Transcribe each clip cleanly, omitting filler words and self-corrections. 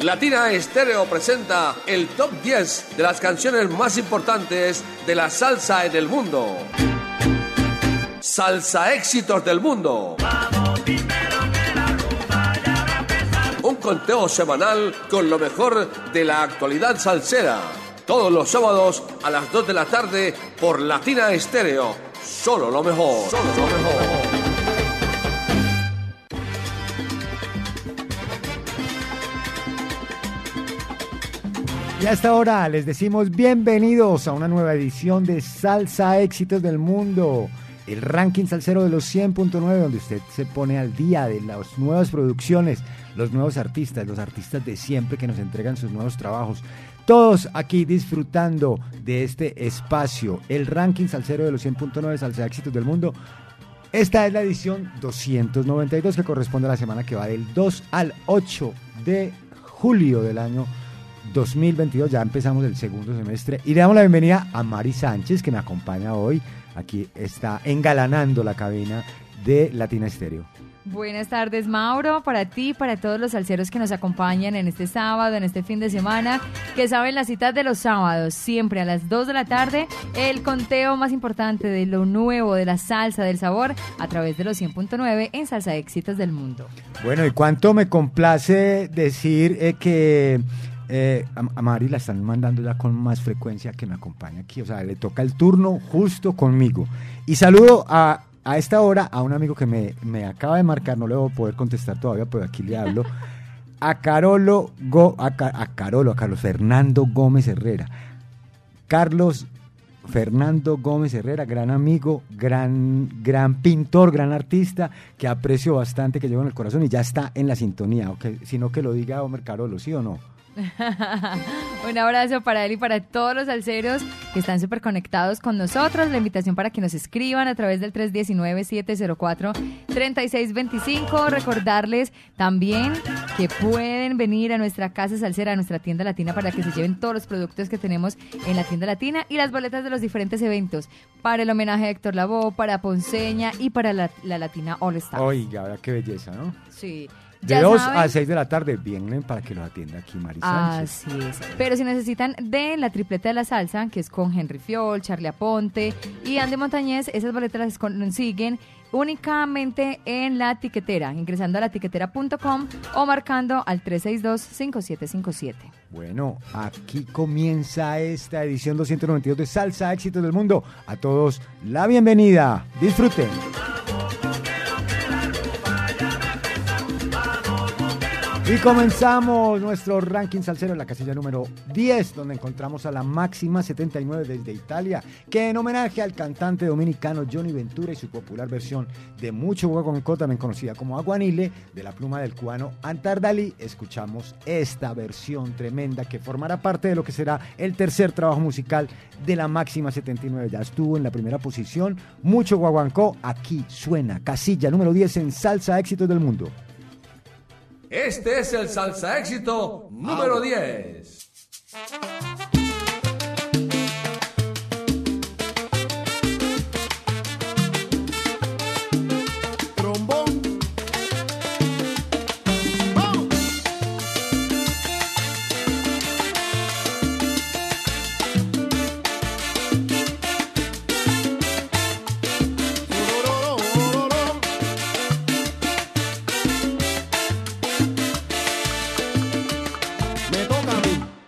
Latina Estéreo presenta el Top 10 de las canciones más importantes de la salsa en el mundo. Salsa Éxitos del Mundo. Un conteo semanal con lo mejor de la actualidad salsera. Todos los sábados a las 2 de la tarde por Latina Estéreo. Solo lo mejor. Solo lo mejor. Y a esta hora les decimos bienvenidos a una nueva edición de Salsa Éxitos del Mundo, el ranking salsero de los 100.9, donde usted se pone al día de las nuevas producciones, los nuevos artistas, los artistas de siempre que nos entregan sus nuevos trabajos. Todos aquí disfrutando de este espacio, el ranking salsero de los 100.9, Salsa Éxitos del Mundo. Esta es la edición 292 que corresponde a la semana que va del 2 al 8 de julio del año 2022, ya empezamos el segundo semestre y le damos la bienvenida a Mari Sánchez, que me acompaña hoy. Aquí está engalanando la cabina de Latina Estéreo. Buenas tardes, Mauro, para ti, para todos los salseros que nos acompañan en este sábado, en este fin de semana, que saben las citas de los sábados, siempre a las 2 de la tarde, el conteo más importante de lo nuevo, de la salsa, del sabor, a través de los 100.9 en Salsa Éxitos del Mundo. Bueno, y cuánto me complace decir que a Mari la están mandando ya con más frecuencia que me acompaña aquí, o sea, le toca el turno justo conmigo. Y saludo a esta hora a un amigo que me acaba de marcar, no le voy a poder contestar todavía, pero aquí le hablo, a Carlos Fernando Gómez Herrera. Carlos Fernando Gómez Herrera, gran amigo, gran pintor, gran artista, que aprecio bastante, que llevo en el corazón y ya está en la sintonía, okay, sino que lo diga Homer Carolo, ¿sí o no? Un abrazo para él y para todos los salseros que están súper conectados con nosotros. La invitación para que nos escriban a través del 319-704-3625. Recordarles también que pueden venir a nuestra casa salsera, a nuestra tienda latina, para que se lleven todos los productos que tenemos en la tienda latina y las boletas de los diferentes eventos para el homenaje a Héctor Lavoe, para Ponceña y para la Latina All Stars. Oiga, qué belleza, ¿no? Sí. De 2 a 6 de la tarde vienen para que los atienda aquí Mari Sánchez. Así es. Pero si necesitan de la tripleta de la salsa, que es con Henry Fiol, Charly Aponte y Andy Montañez, esas boletas las consiguen únicamente en la tiquetera, ingresando a latiquetera.com o marcando al 362-5757. Bueno, aquí comienza esta edición 292 de Salsa Éxitos del Mundo. A todos la bienvenida. Disfruten. Y comenzamos nuestro ranking salsero en la casilla número 10, donde encontramos a la máxima 79 desde Italia, que en homenaje al cantante dominicano Johnny Ventura y su popular versión de Mucho Guaguancó, también conocida como Aguanile, de la pluma del cubano Antar Dalí, escuchamos esta versión tremenda que formará parte de lo que será el tercer trabajo musical de la máxima 79. Ya estuvo en la primera posición, Mucho Guaguancó, aquí suena, casilla número 10 en Salsa Éxitos del Mundo. Este es el Salsa Éxito número 10. Me toca a mí.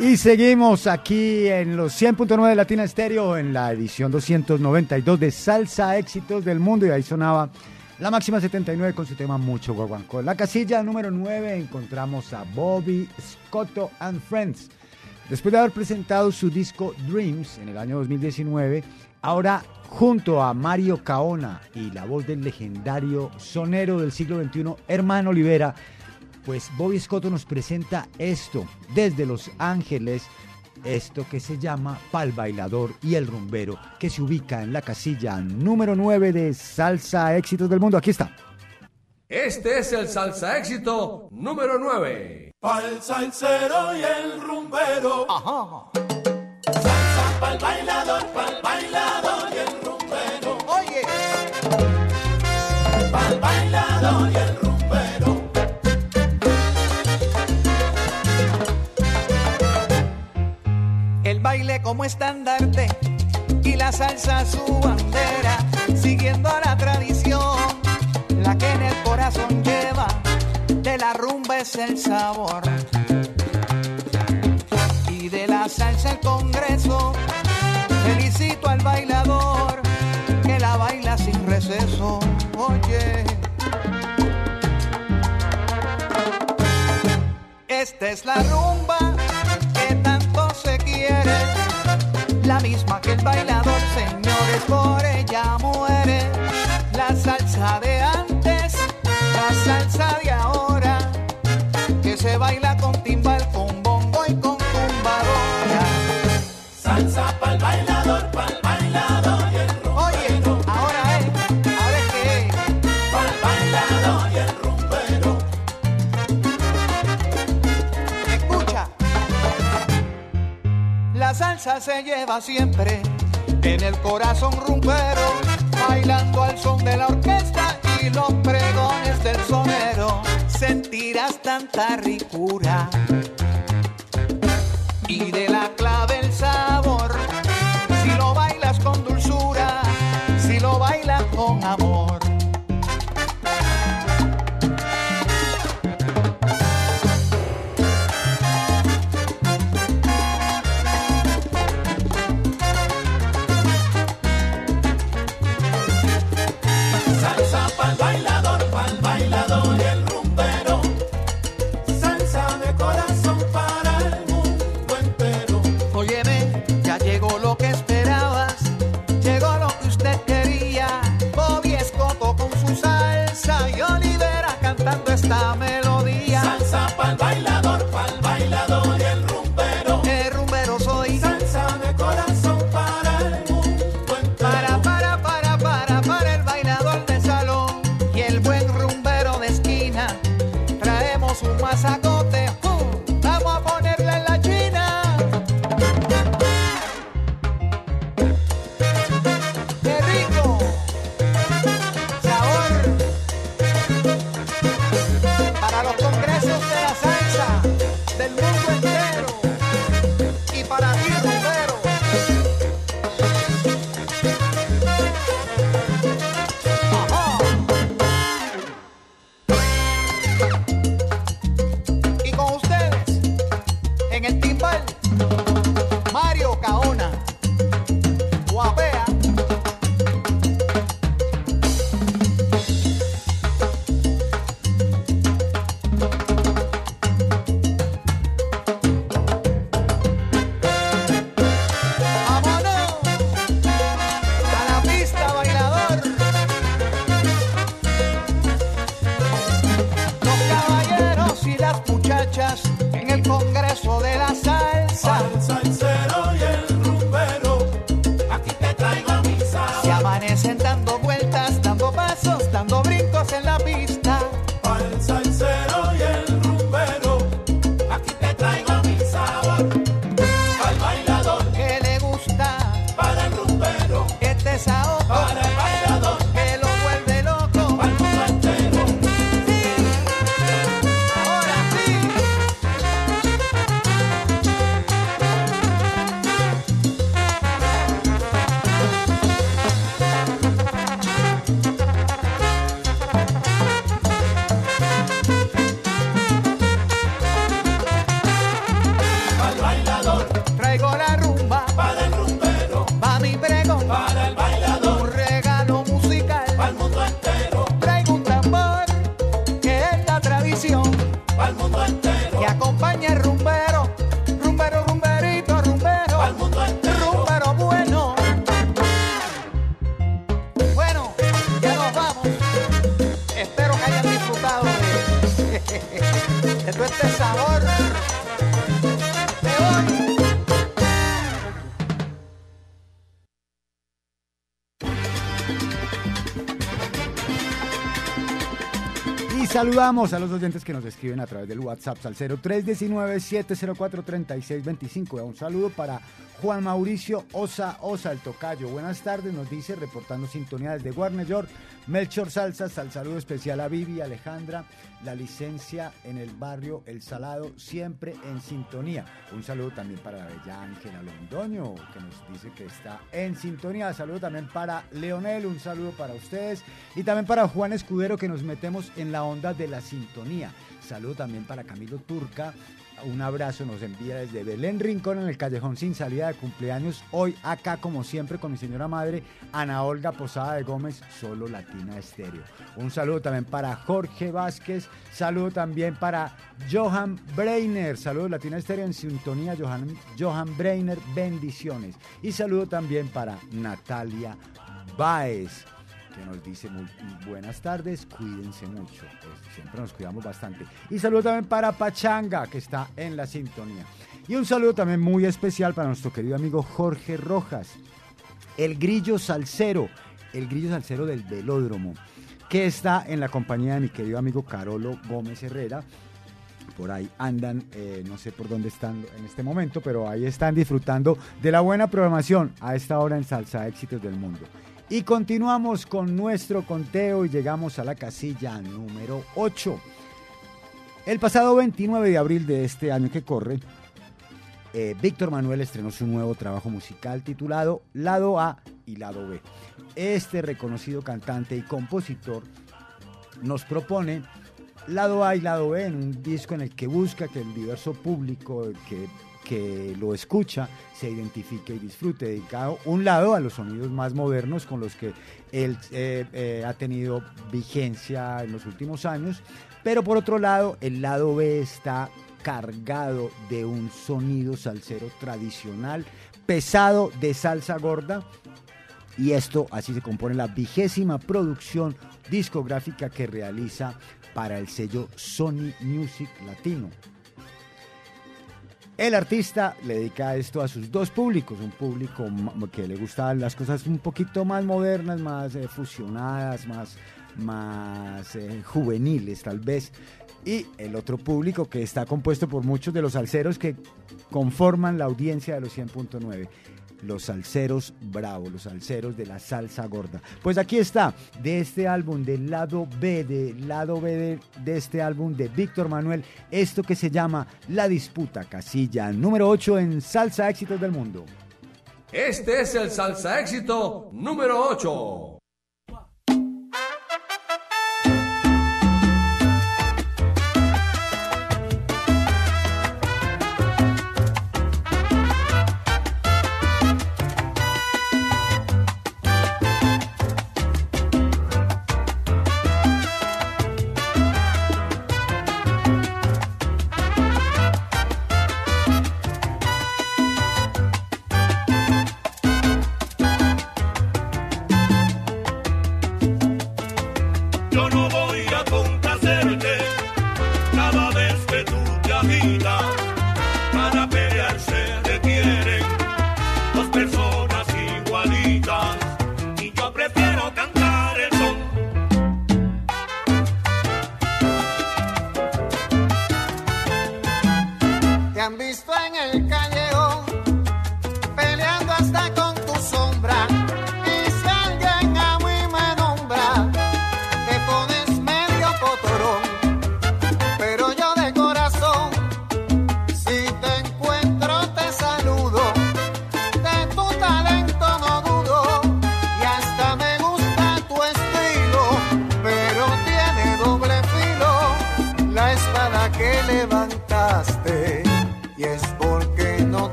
Y seguimos aquí en los 100.9 de Latina Estéreo en la edición 292 de Salsa Éxitos del Mundo, y ahí sonaba la Máxima 79 con su tema Mucho Guaguancó. En la casilla número 9 encontramos a Bobby Scotto and Friends. Después de haber presentado su disco Dreams en el año 2019, ahora junto a Mario Caona y la voz del legendario sonero del siglo XXI, Hermano Olivera, pues Bobby Scotto nos presenta esto desde Los Ángeles, esto que se llama Pal Bailador y el Rumbero, que se ubica en la casilla número 9 de Salsa Éxitos del Mundo. Aquí está. Este es el Salsa Éxito número 9. Pa'l salsero y el rumbero. Ajá. Salsa pa'l bailador y el rumbero. Oye. Pa'l bailador y el rumbero. El baile como estandarte y la salsa su bandera, siguiendo la tradición, la que en el corazón lleva, de la rumba es el sabor. Y de la salsa el congreso, felicito al bailador, que la baila sin receso, oye. Esta es la rumba que tanto se quiere, la misma que el bailador, señores, por ella muere. La salsa de antes, la salsa de ahora, que se baila con timbal, con bongo y con tumbadora. Salsa pa'l bailador y el rumbero. Oye, ahora es que es. Pa'l bailador y el rumbero. Escucha. La salsa se lleva siempre en el corazón rumbero, bailando al son de la orquesta y los pregones del sonero. Sentirás tanta ricura y de la clave el sabor, si lo bailas con dulzura, si lo bailas con amor. Salsa pa'l bailador y el rumbero. Salsa de corazón Y saludamos a los oyentes que nos escriben a través del WhatsApp Salcero 319-704-3625. Un saludo para Juan Mauricio Osa el Tocayo. Buenas tardes, nos dice, reportando sintonía desde Warner York. Melchor Salsas, al saludo especial a Vivi, Alejandra, la licencia en el barrio El Salado, siempre en sintonía. Un saludo también para la bella Ángela Londoño, que nos dice que está en sintonía. Saludo también para Leonel, un saludo para ustedes. Y también para Juan Escudero, que nos metemos en la onda de la sintonía. Saludo también para Camilo Turca. Un abrazo nos envía desde Belén Rincón, en el Callejón Sin Salida, de cumpleaños. Hoy acá, como siempre, con mi señora madre, Ana Olga Posada de Gómez, solo Latina Estéreo. Un saludo también para Jorge Vázquez. Saludo también para Johan Breiner. Saludos Latina Estéreo en sintonía. Johan Breiner, bendiciones. Y saludo también para Natalia Báez, que nos dice muy buenas tardes, cuídense mucho, pues siempre nos cuidamos bastante. Y saludo también para Pachanga, que está en la sintonía. Y un saludo también muy especial para nuestro querido amigo Jorge Rojas, el grillo salsero del velódromo, que está en la compañía de mi querido amigo Carolo Gómez Herrera. Por ahí andan, no sé por dónde están en este momento, pero ahí están disfrutando de la buena programación a esta hora en Salsa Éxitos del Mundo. Y continuamos con nuestro conteo y llegamos a la casilla número 8. El pasado 29 de abril de este año que corre, Víctor Manuel estrenó su nuevo trabajo musical titulado Lado A y Lado B. Este reconocido cantante y compositor nos propone Lado A y Lado B en un disco en el que busca que el diverso público que lo escucha se identifique y disfrute, dedicado un lado a los sonidos más modernos con los que él ha tenido vigencia en los últimos años, pero por otro lado el lado B está cargado de un sonido salsero tradicional, pesado, de salsa gorda, y esto así se compone la 20ª producción discográfica que realiza para el sello Sony Music Latino. El artista le dedica esto a sus dos públicos, un público que le gustan las cosas un poquito más modernas, más fusionadas, más juveniles tal vez, y el otro público que está compuesto por muchos de los salseros que conforman la audiencia de los 100.9. Los salseros bravos, los salseros de la salsa gorda. Pues aquí está, de este álbum, del lado B de este álbum de Víctor Manuel, esto que se llama La Disputa, casilla número 8 en Salsa Éxitos del Mundo. Este es el Salsa Éxito número 8.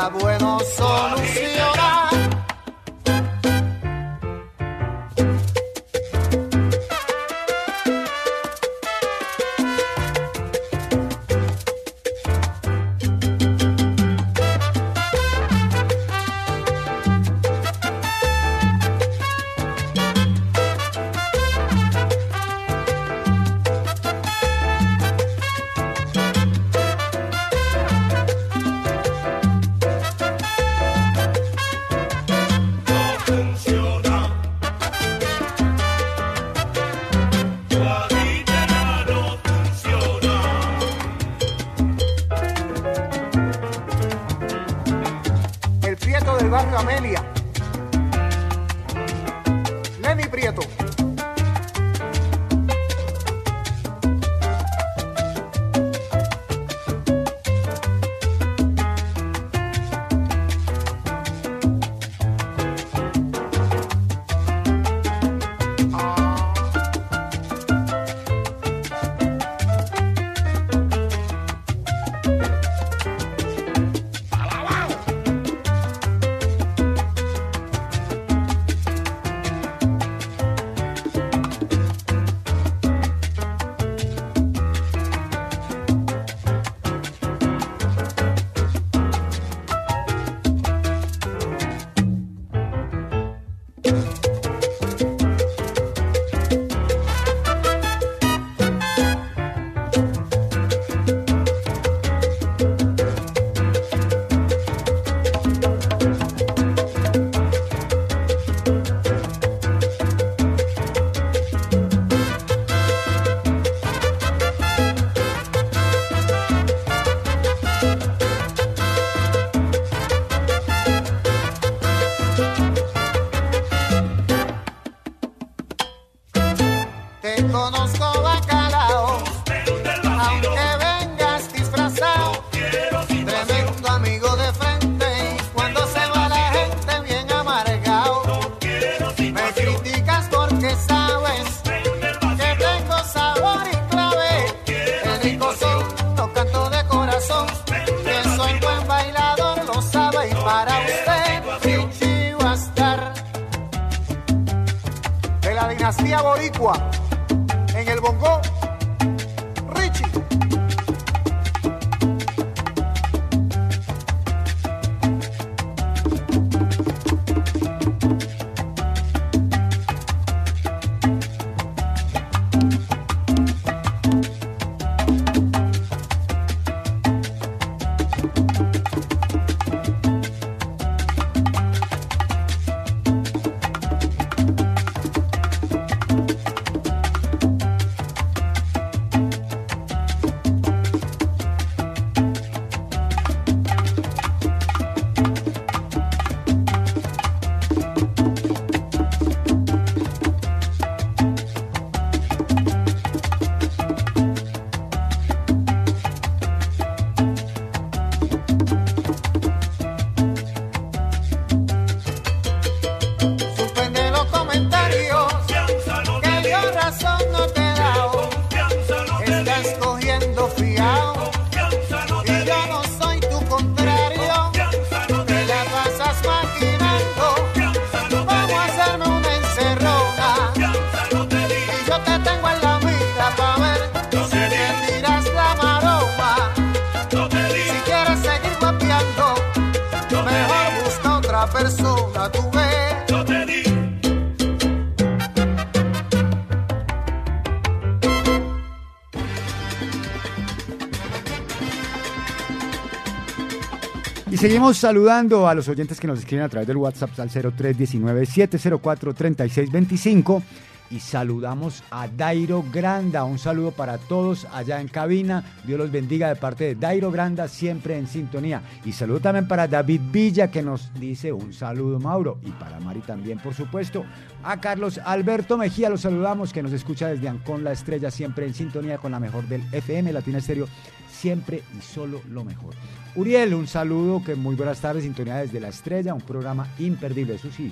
será bueno solucionar. barrio Amelia. Lenny Prieto. Dinastía Boricua, en el bongo, Richie. Persona tú ves. Yo te di. Y seguimos saludando a los oyentes que nos escriben a través del WhatsApp al 0319-704-3625 y saludamos a Dairo Granda, un saludo para todos allá en cabina, Dios los bendiga de parte de Dairo Granda, siempre en sintonía, y saludo también para David Villa que nos dice un saludo Mauro, y para Mari también por supuesto, a Carlos Alberto Mejía los saludamos que nos escucha desde Ancón La Estrella, siempre en sintonía con la mejor del FM Latina Estéreo, siempre y solo lo mejor. Uriel, un saludo, que muy buenas tardes, sintonía desde La Estrella, un programa imperdible, eso sí,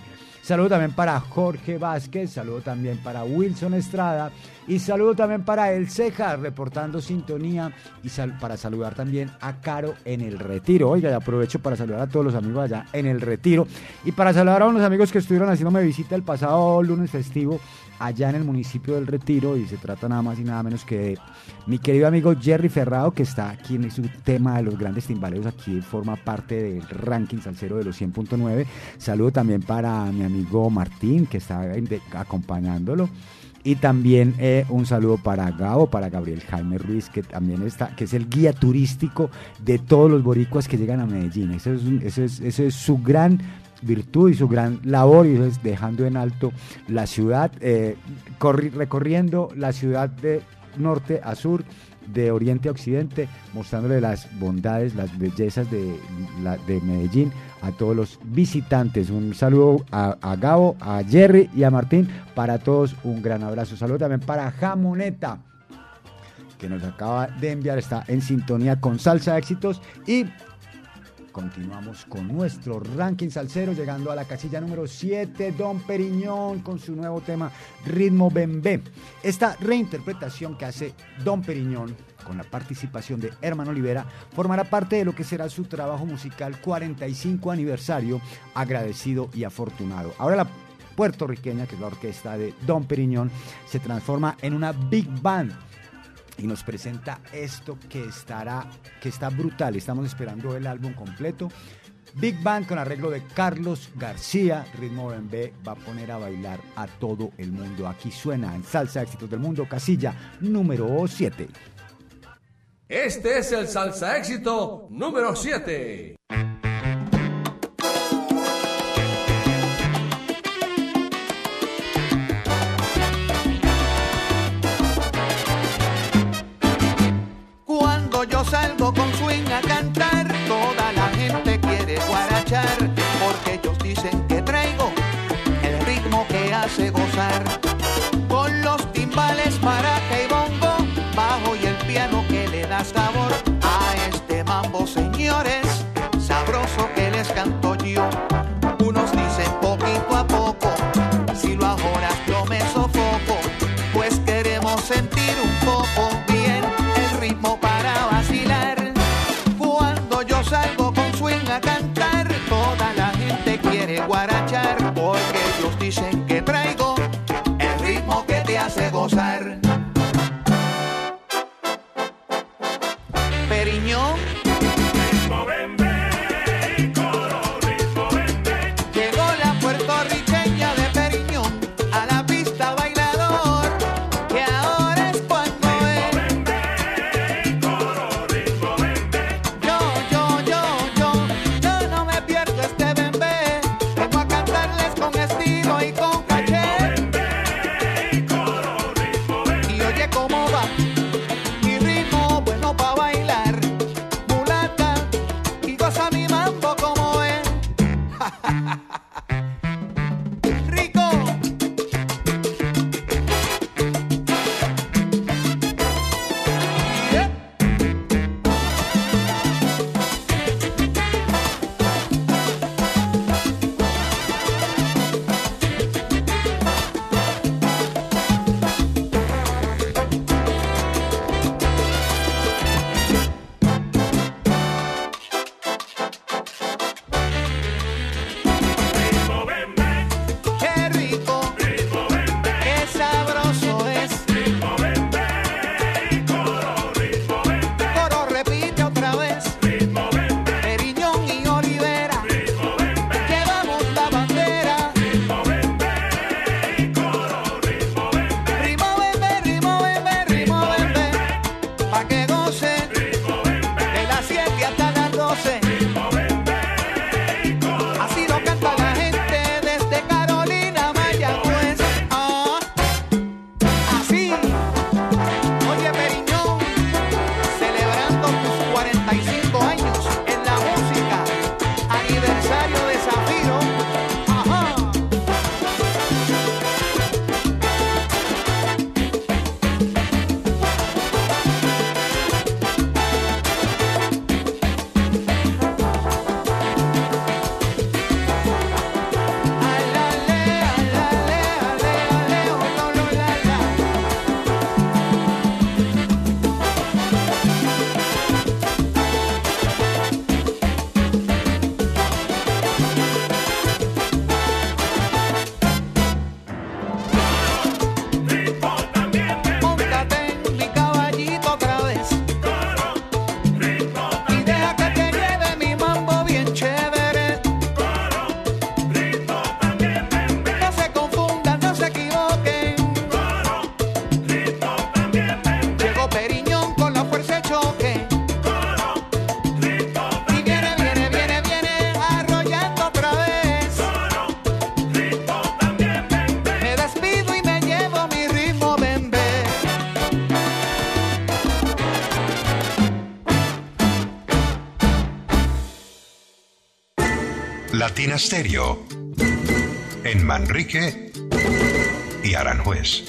Saludo también para Jorge Vázquez, saludo también para Wilson Estrada y saludo también para El Ceja, reportando sintonía y para saludar también a Caro en el Retiro. Oiga, y aprovecho para saludar a todos los amigos allá en el Retiro y para saludar a unos amigos que estuvieron haciéndome visita el pasado lunes festivo allá en el municipio del Retiro, y se trata nada más y nada menos que de mi querido amigo Jerry Ferrado, que está aquí en su tema de los grandes timbaleros, aquí forma parte del ranking salsero de los 100.9. Saludo también para mi amigo Martín, que está acompañándolo. Y también un saludo para Gabo, para Gabriel Jaime Ruiz, que también está, que es el guía turístico de todos los boricuas que llegan a Medellín. Eso es su gran virtud y su gran labor, y eso es dejando en alto la ciudad, recorriendo la ciudad de norte a sur, de oriente a occidente, mostrándole las bondades, las bellezas de Medellín a todos los visitantes. Un saludo a Gabo, a Jerry y a Martín, para todos un gran abrazo. Saludo también para Jamoneta, que nos acaba de enviar, está en sintonía con Salsa Éxitos, y continuamos con nuestro ranking salsero, llegando a la casilla número 7, Don Periñón con su nuevo tema Ritmo Bembé. Esta reinterpretación que hace Don Periñón con la participación de Herman Olivera formará parte de lo que será su trabajo musical 45 aniversario, agradecido y afortunado. Ahora la puertorriqueña, que es la orquesta de Don Periñón, se transforma en una big band y nos presenta esto que está brutal. Estamos esperando el álbum completo. Big Band con arreglo de Carlos García. Ritmo Bembé va a poner a bailar a todo el mundo. Aquí suena en Salsa Éxitos del Mundo, casilla número 7. Este es el Salsa Éxito número 7. Yo salgo con swing a cantar, toda la gente quiere guarachar, porque ellos dicen que traigo el ritmo que hace gozar. Con los timbales, maraca y bongo, bajo y el piano que le da sabor a este mambo, señores, sabroso que les canto yo. Unos dicen poquito a poco, si lo ahoras yo me sofoco, pues queremos sentir un poco bien el ritmo para vacilar. Cuando yo salgo con swing a cantar, toda la gente quiere guarachar, porque ellos dicen que traigo el ritmo que te hace gozar. Periñón, Ritmo Bembé, coro, ritmo Bembé. llegó la puertorriqueña de Periñón a la pista bailador, que ahora es cuando es. Yo no me pierdo este bembé, vengo a cantarles con estilo y con caché. Y oye cómo va, mi ritmo bueno pa' bailar, Latina Stereo. En Manrique y Aranjuez.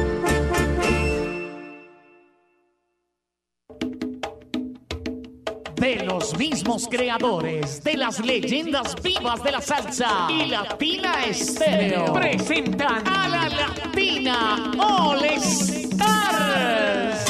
De los mismos creadores de las leyendas vivas de la salsa y Latina Stereo presentan a la Latina All Stars,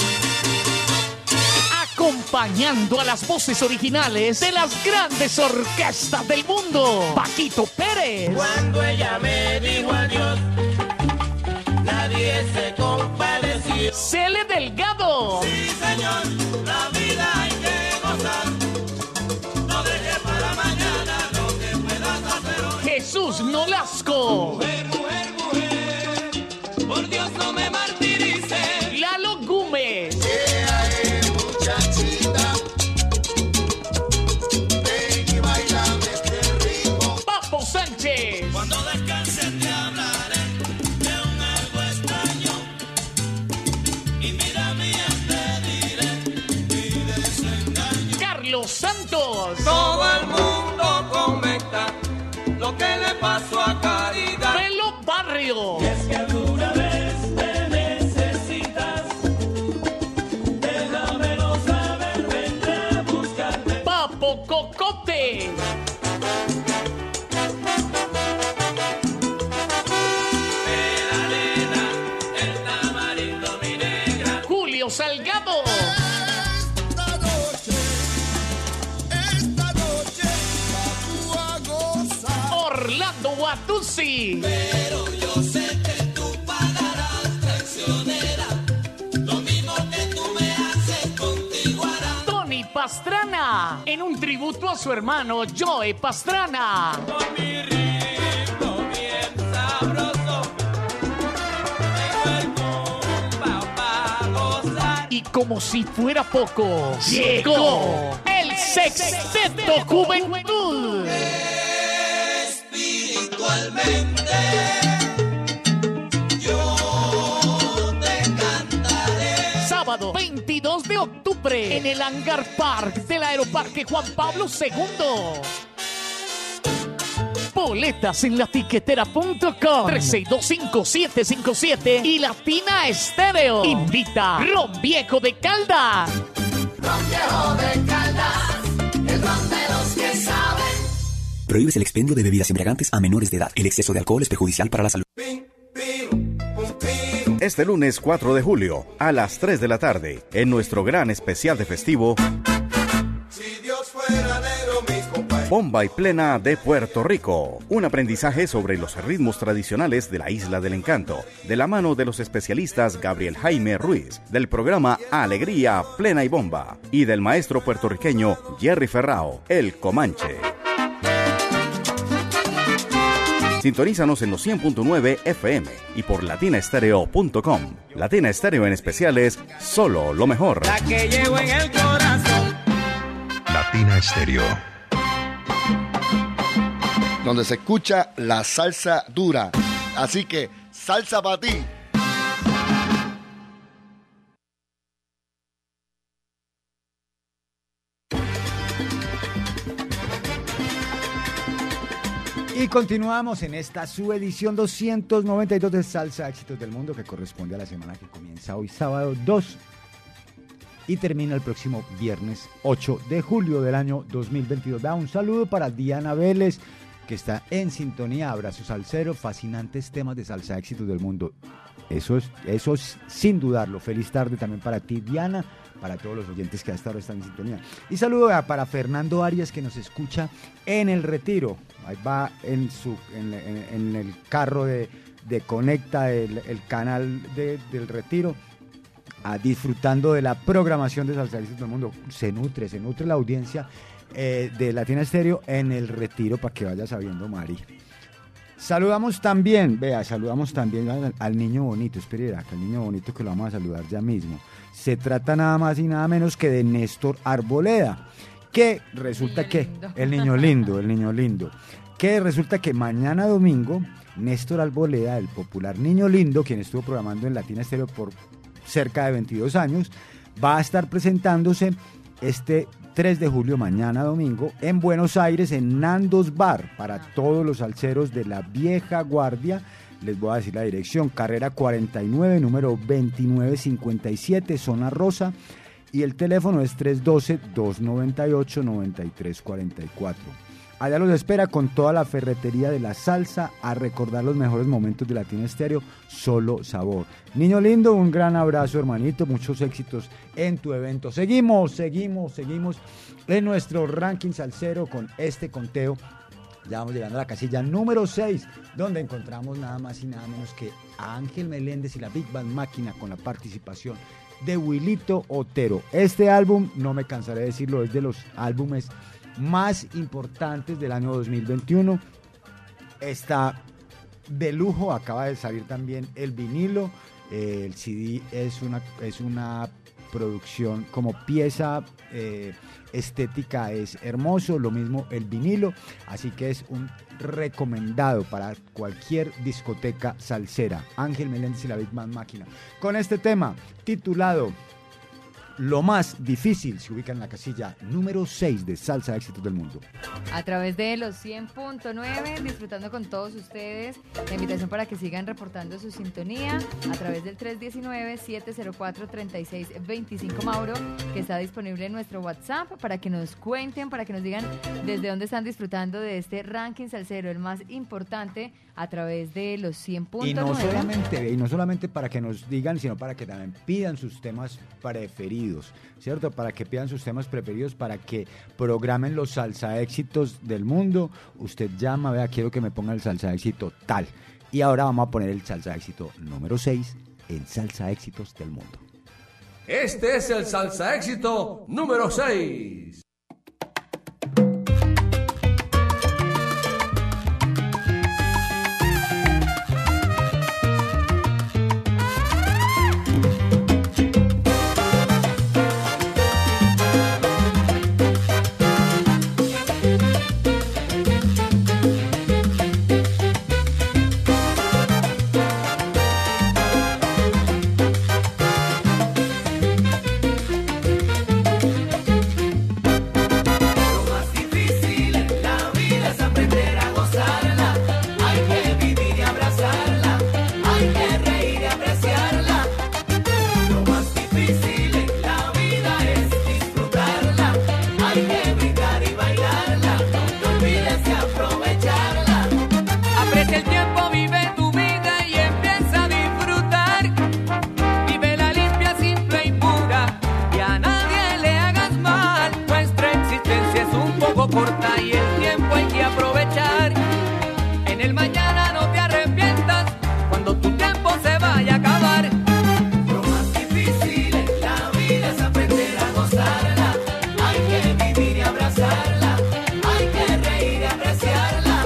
acompañando a las voces originales de las grandes orquestas del mundo. Paquito Pérez. Cuando ella me dijo adiós, nadie se compadeció. Cele Delgado. Sí, señor, la vida hay que gozar. No dejes para mañana lo que puedas hacer hoy. Jesús Nolasco. Mujer, mujer, mujer, por Dios no me martirices. Lalo Gómez. Muchachita, ven y bailame este ritmo. Papo Sánchez. Cuando descanses te hablaré de un algo extraño. Y mira mía te diré mi desengaño. Carlos Santos. Todo el mundo comenta lo que le pasó a Caridad. Pelo Barrio. Y es que alguna vez me necesitas, déjamelo saber, vendré a buscarte. Papo Cocote. La arena, el tamarindo, mi negra. Julio Salgado. Esta noche va tú a gozar. Orlando Guatuzzi. Pero yo sé que tú pagarás, traicionera. Lo mismo que tú me haces, contigo hará. Tony Pastrana. En un tributo a su hermano Joe Pastrana. Con mi ritmo bien sabroso, tengo el compás pa' gozar. Y como si fuera poco, llegó el Sexteto Juventud. Espiritualmente yo te cantaré. Sábado 22 de octubre en el Hangar Park del Aeroparque Juan Pablo II. Boletas en latiquetera.com 3625757 y Latina Estéreo. Invita Ron Viejo de Caldas. Ron Viejo de Caldas, el ron de los que saben. Prohíbes el expendio de bebidas embriagantes a menores de edad. El exceso de alcohol es perjudicial para la salud. Este lunes 4 de julio, a las 3 de la tarde, en nuestro gran especial de festivo, Si Dios fuera negro, mis compañeros. Bomba y Plena de Puerto Rico. Un aprendizaje sobre los ritmos tradicionales de la Isla del Encanto, de la mano de los especialistas Gabriel Jaime Ruiz, del programa Alegría, Plena y Bomba, y del maestro puertorriqueño Jerry Ferrao, el Comanche. Sintonízanos en los 100.9 FM y por latinaestereo.com. Latina Estéreo en especiales, solo lo mejor. La que llevo en el corazón. Latina Stereo. Donde se escucha la salsa dura. Así que, salsa para ti. Y continuamos en esta su edición 292 de Salsa Éxitos del Mundo, que corresponde a la semana que comienza hoy sábado 2 y termina el próximo viernes 8 de julio del año 2022. Da un saludo para Diana Vélez, que está en sintonía. Abrazo salsero, fascinantes temas de Salsa Éxitos del Mundo. Eso es sin dudarlo. Feliz tarde también para ti, Diana, para todos los oyentes que a esta hora están en sintonía. Y saludo para Fernando Arias, que nos escucha en El Retiro. Ahí va en el carro de Conecta, el canal del Retiro, disfrutando de la programación de Salsa Éxitos del Mundo. Se nutre la audiencia de Latina Stereo en El Retiro, para que vaya sabiendo, Mari. Saludamos también al niño bonito. Espera, que el niño bonito, que lo vamos a saludar ya mismo. Se trata nada más y nada menos que de Néstor Arboleda, que resulta que el niño lindo, que resulta que mañana domingo Néstor Arboleda, el popular Niño Lindo, quien estuvo programando en Latina Stereo por cerca de 22 años, va a estar presentándose este 3 de julio, mañana domingo, en Buenos Aires, en Nando's Bar, para todos los salseros de la vieja guardia. Les voy a decir la dirección: carrera 49, número 2957, zona rosa, y el teléfono es 312-298-9344. Allá los espera con toda la ferretería de la salsa a recordar los mejores momentos de Latina Estéreo, solo sabor. Niño lindo, un gran abrazo, hermanito, muchos éxitos en tu evento. Seguimos en nuestro ranking salsero con este conteo. Ya vamos llegando a la casilla número 6, donde encontramos nada más y nada menos que a Ángel Meléndez y la Big Band Máquina con la participación de Wilito Otero. Este álbum, no me cansaré de decirlo, es de los álbumes más importantes del año 2021. Está de lujo, acaba de salir también el vinilo. El CD es una producción como pieza estética, es hermoso, lo mismo el vinilo, así que es un recomendado para cualquier discoteca salsera. Ángel Meléndez y la Big Band Máquina con este tema titulado Lo Más Difícil, se ubica en la casilla número 6 de Salsa Éxitos del Mundo. A través de los 100.9, disfrutando con todos ustedes. La invitación para que sigan reportando su sintonía a través del 319-704-3625, Mauro, que está disponible en nuestro WhatsApp, para que nos cuenten, para que nos digan desde dónde están disfrutando de este ranking salsero, el más importante, a través de los 100.9. Y no solamente para que nos digan, sino para que también pidan sus temas preferidos, ¿cierto? Para que pidan sus temas preferidos, para que programen los salsa éxitos del mundo. Usted llama, vea, quiero que me ponga el salsa éxito tal. Y ahora vamos a poner el salsa éxito número 6 en Salsa Éxitos del Mundo. Este es el salsa éxito número 6. Corta y el tiempo hay que aprovechar. En el mañana no te arrepientas cuando tu tiempo se vaya a acabar. Lo más difícil en la vida es aprender a gozarla. Hay que vivir y abrazarla. Hay que reír y apreciarla.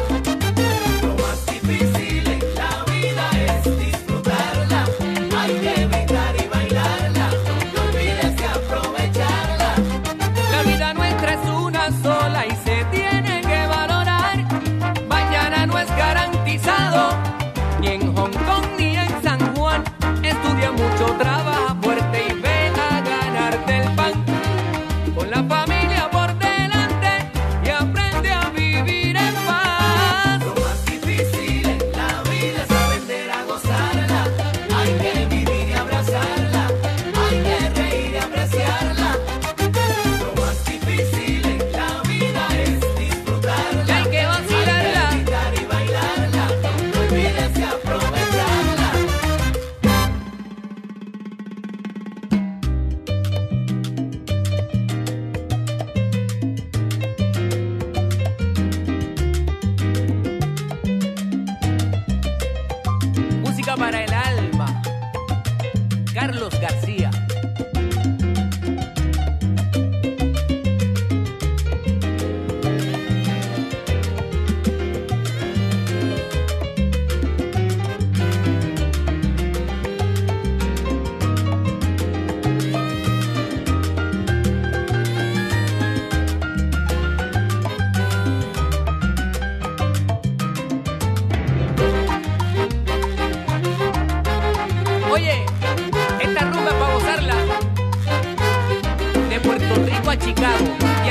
Lo más difícil en la vida es disfrutarla. Hay que brincar y bailarla. No te olvides de aprovecharla. La vida nuestra es una sola y se tiene que valorar. Mañana no es garantizado, ni en Hong Kong ni en San Juan. Estudia mucho, trabaja fuerte y ven a ganarte el pan. Con la familia por delante y aprende a vivir en paz. Lo más difícil en la vida es aprender a gozarla. Hay que vivir y abrazarla. Hay que reír y apreciarla. Lo más difícil en la vida es disfrutarla. Y hay que vacilarla, gritar y bailarla. No te olvides de aprovecharla. Música para el alma. Carlos García. Oye, esta rumba es para gozarla. De Puerto Rico a Chicago y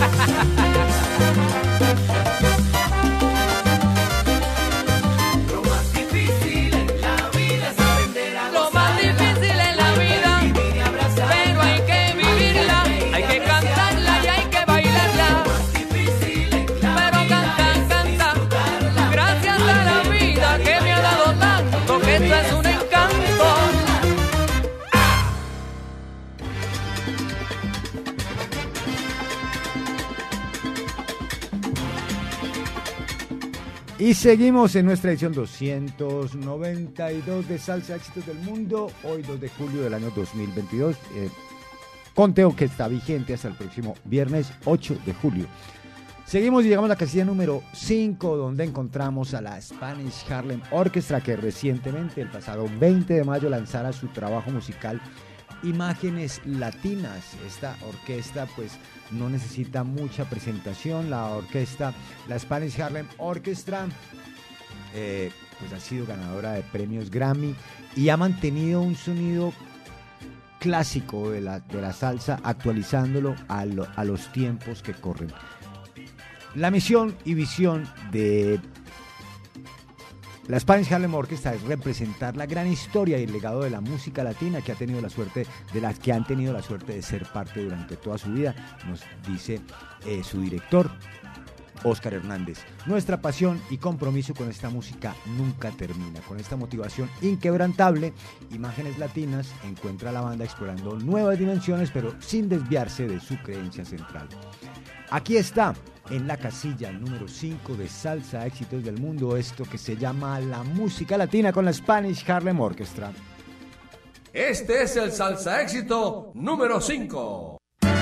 Lo más difícil en la vida es aprender a gozar. Lo más difícil en la vida, vivir y abrazar. Pero hay que vivirla, hay que cantarla y hay que bailarla. Lo más difícil en la pero vida canta, es canta. Gracias a la vida que me ha dado tanto, que esto es un encanto. Y seguimos en nuestra edición 292 de Salsa Éxitos del Mundo, hoy 2 de julio del año 2022. Conteo que está vigente hasta el próximo viernes 8 de julio. Seguimos y llegamos a la casilla número 5, donde encontramos a la Spanish Harlem Orchestra, que recientemente, el pasado 20 de mayo, lanzara su trabajo musical Imágenes Latinas. Esta orquesta pues no necesita mucha presentación. La orquesta, la Spanish Harlem Orchestra, pues ha sido ganadora de premios Grammy y ha mantenido un sonido clásico de la salsa, actualizándolo a los tiempos que corren. La misión y visión de la Spanish Harlem Orchestra es representar la gran historia y el legado de la música latina que ha tenido la suerte, de las que han tenido la suerte de ser parte durante toda su vida, nos dice su director, Óscar Hernández. Nuestra pasión y compromiso con esta música nunca termina. Con esta motivación inquebrantable, Imágenes Latinas encuentra a la banda explorando nuevas dimensiones, pero sin desviarse de su creencia central. Aquí está, en la casilla número 5 de Salsa Éxitos del Mundo, esto que se llama la música latina con la Spanish Harlem Orchestra. Este es el Salsa Éxito número 5.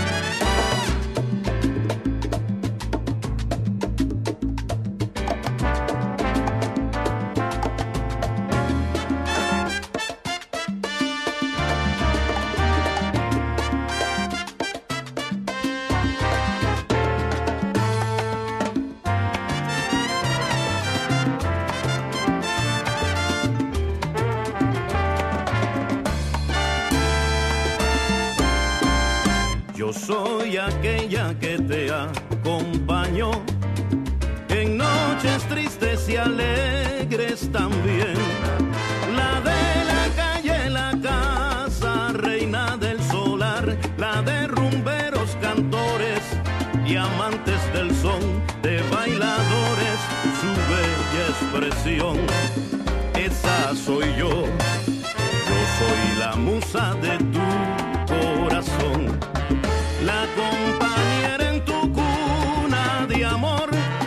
Soy aquella que te acompañó en noches tristes y alegres también. La de la calle, la casa, reina del solar, la de rumberos, cantores y amantes del son, de bailadores, su bella expresión. Esa soy yo, yo soy la musa de tu corazón. La compañera en tu cuna de amor.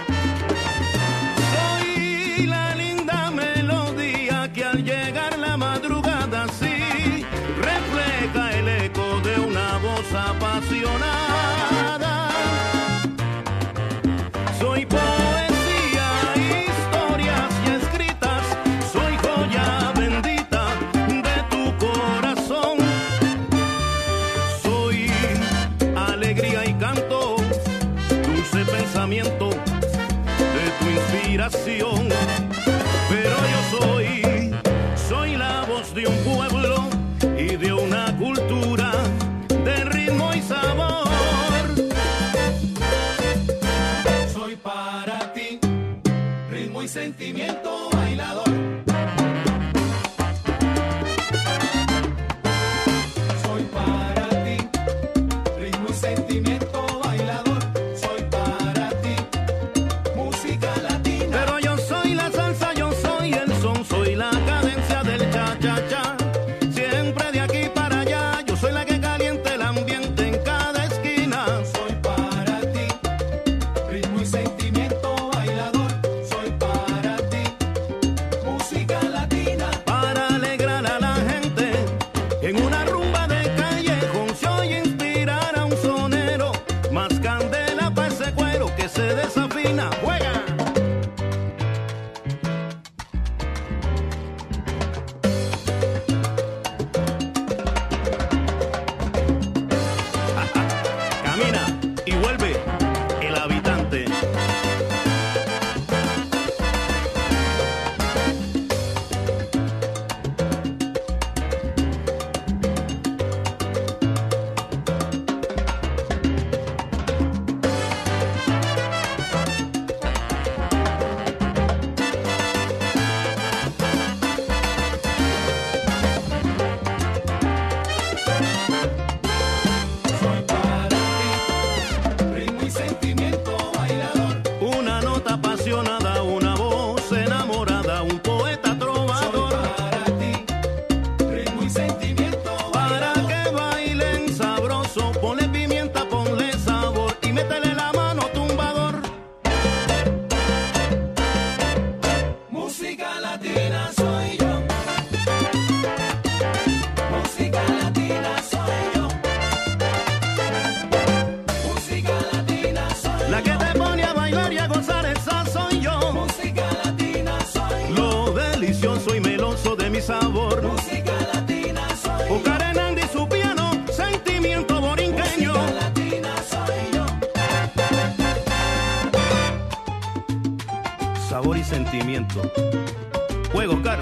Soy la linda melodía que al llegar la madrugada sí refleja el eco de una voz apasionada. Soy poesía, historias y escritas. Soy joya bendita de tu corazón. Soy alegría y canto, dulce pensamiento de tu inspiración. Pero yo soy la voz de un pueblo y de una cultura, de ritmo y sabor. Soy para ti ritmo y sentimiento bailador. Soy para ti ritmo y sentimiento bailador. Soy para ti música latina. Pero yo soy la salsa, yo soy el son, soy la cadencia del cha-cha-cha. Siempre de aquí para allá, yo soy la que calienta el ambiente en cada esquina. Soy para ti ritmo y sentimiento bailador. Soy para ti música latina. Para alegrar a la gente en una rumba de callejón, se oye inspirar a un sonero. Más candela para ese cuero que se desafina. ¡Juega! Camina y vuelve el habitante. sabor y sentimiento. Juego, Oscar.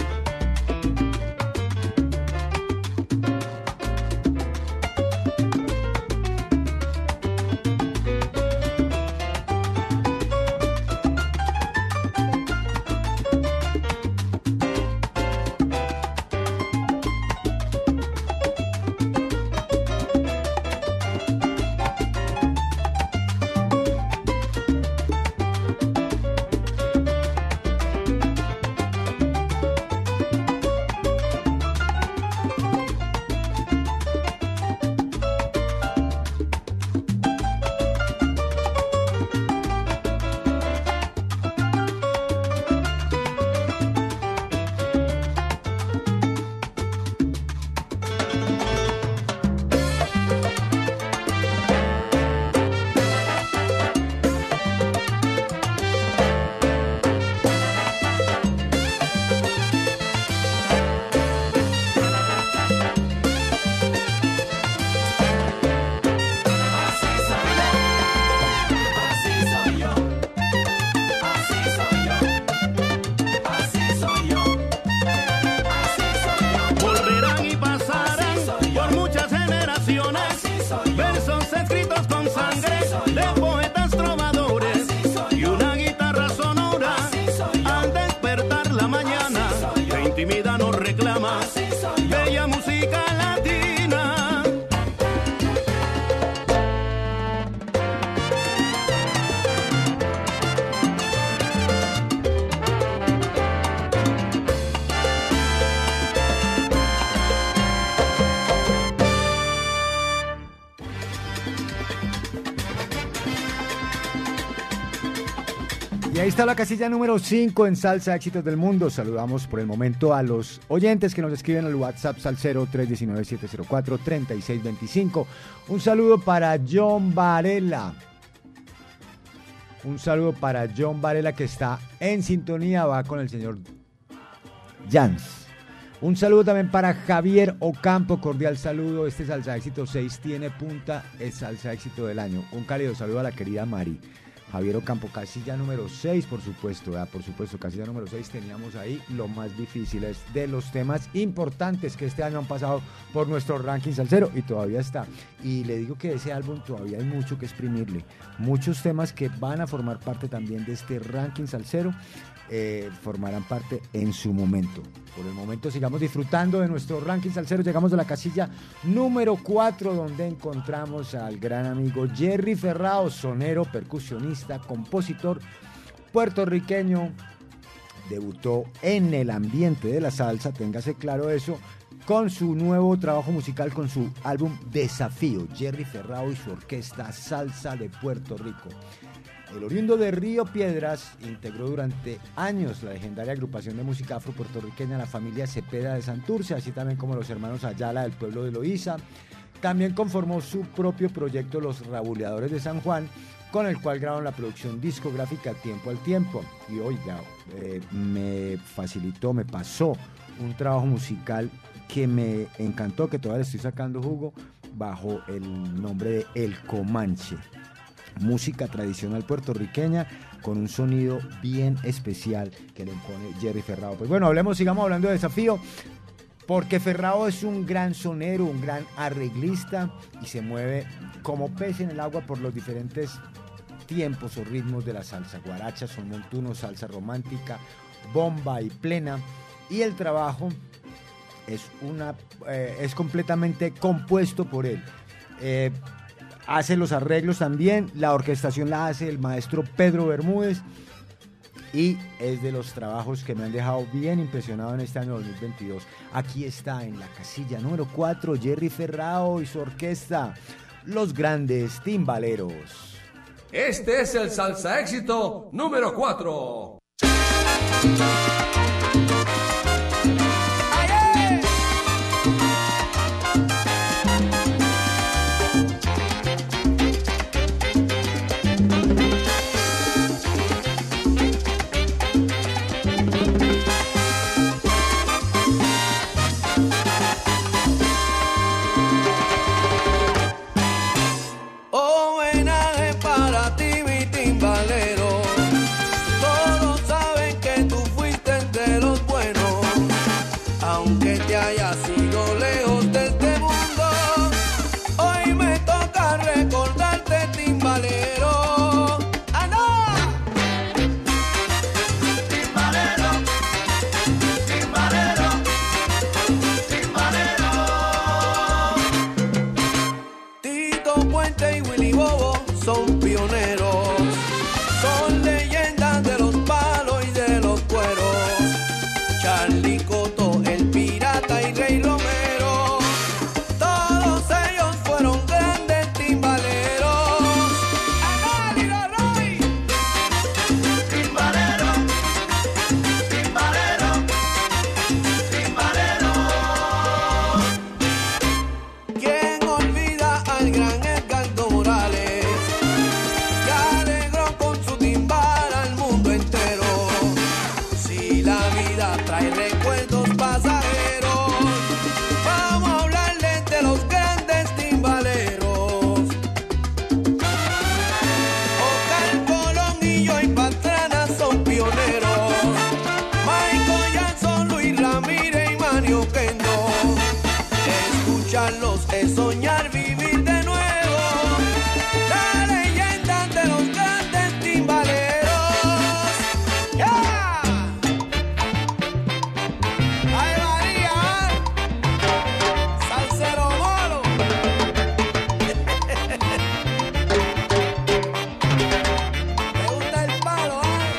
Y ahí está la casilla número 5 en Salsa Éxitos del Mundo. Saludamos por el momento a los oyentes que nos escriben al WhatsApp Salsero 319-704-3625. Un saludo para John Varela. Un saludo para John Varela, que está en sintonía, va con el señor Jans. Un saludo también para Javier Ocampo, cordial saludo. Este Salsa Éxito 6 tiene punta, es Salsa Éxito del año. Un cálido saludo a la querida Mari. Javier Ocampo, casilla número 6, por supuesto, ¿verdad? Por supuesto, casilla número 6, teníamos ahí lo más difícil, es de los temas importantes que este año han pasado por nuestro ranking salsero y todavía está. Y le digo que de ese álbum todavía hay mucho que exprimirle, muchos temas que van a formar parte también de este ranking salsero, formarán parte en su momento. Por el momento sigamos disfrutando de nuestro ranking salsero. Llegamos a la casilla número 4, donde encontramos al gran amigo Jerry Ferrao, sonero, percusionista, compositor puertorriqueño. Debutó en el ambiente de la salsa, téngase claro eso, con su nuevo trabajo musical, con su álbum Desafío. Jerry Ferrao y su orquesta Salsa de Puerto Rico. El oriundo de Río Piedras integró durante años la legendaria agrupación de música afro-puertorriqueña La Familia Cepeda de Santurce, así también como los hermanos Ayala del pueblo de Loíza. También conformó su propio proyecto Los Rabuleadores de San Juan, con el cual grabaron la producción discográfica Tiempo al Tiempo. Y oiga, me pasó un trabajo musical que me encantó, que todavía le estoy sacando jugo, bajo el nombre de El Comanche. Música tradicional puertorriqueña con un sonido bien especial que le impone Jerry Ferrao. Pues bueno, sigamos hablando de Desafío, porque Ferrao es un gran sonero, un gran arreglista y se mueve como pez en el agua por los diferentes tiempos o ritmos de la salsa: guaracha, son montuno, salsa romántica, bomba y plena. Y el trabajo es completamente compuesto por él. Hace los arreglos también, la orquestación la hace el maestro Pedro Bermúdez y es de los trabajos que me han dejado bien impresionado en este año 2022. Aquí está en la casilla número 4 Jerry Ferrao y su orquesta, Los Grandes Timbaleros. Este es el Salsa Éxito número 4. Homenaje para ti, mi timbalero. Todos saben pioneros, son leyendas de los palos y de los cueros. Charly Cotto, el pirata y Rey Romero, todos ellos fueron grandes timbaleros. ¡Agádigo Roy! Timbalero, timbalero, timbalero. ¿Quién olvida al gran Edgardo Morales, que alegró con su timbal al mundo entero? Si la vida trae recuerdos pasajeros, vamos a hablarles de los grandes timbaleros. Oscar Colón y Joey Pastrana son pioneros. Michael Jackson, Luis Ramírez y Manny Oquendo. Escucharlos es soñar vivir de nuevo. La leyenda de los grandes timbaleros. ¡Ya! ¡Ay, María! ¡Salsero molo! ¿Te gusta el palo,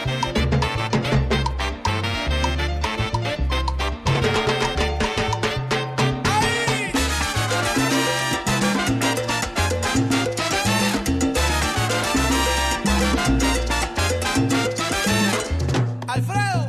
Alfredo.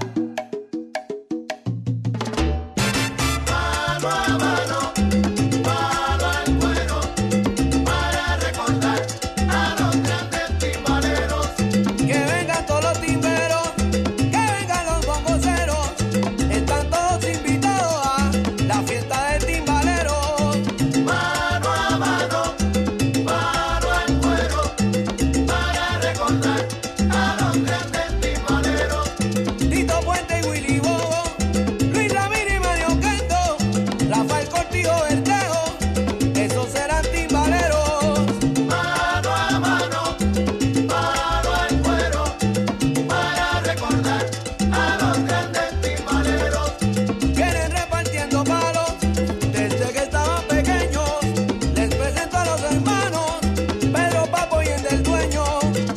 Mano a mano, mano al cuero, para recordar a los grandes timbaleros. Que vengan todos los timberos, que vengan los bongoceros, están todos invitados a la fiesta del timbalero. Mano a mano, mano al cuero, para recordar a los grandes timbaleros. Tito Puente y Willy Bobo, Luis Ramírez y Manny Oquendo, Rafael Cortijo Verdejo, esos serán timbaleros. Mano a mano, mano al cuero, para recordar a los grandes timbaleros. Vienen repartiendo palos desde que estaban pequeños. Les presento a los hermanos Pedro Papo y el del Dueño.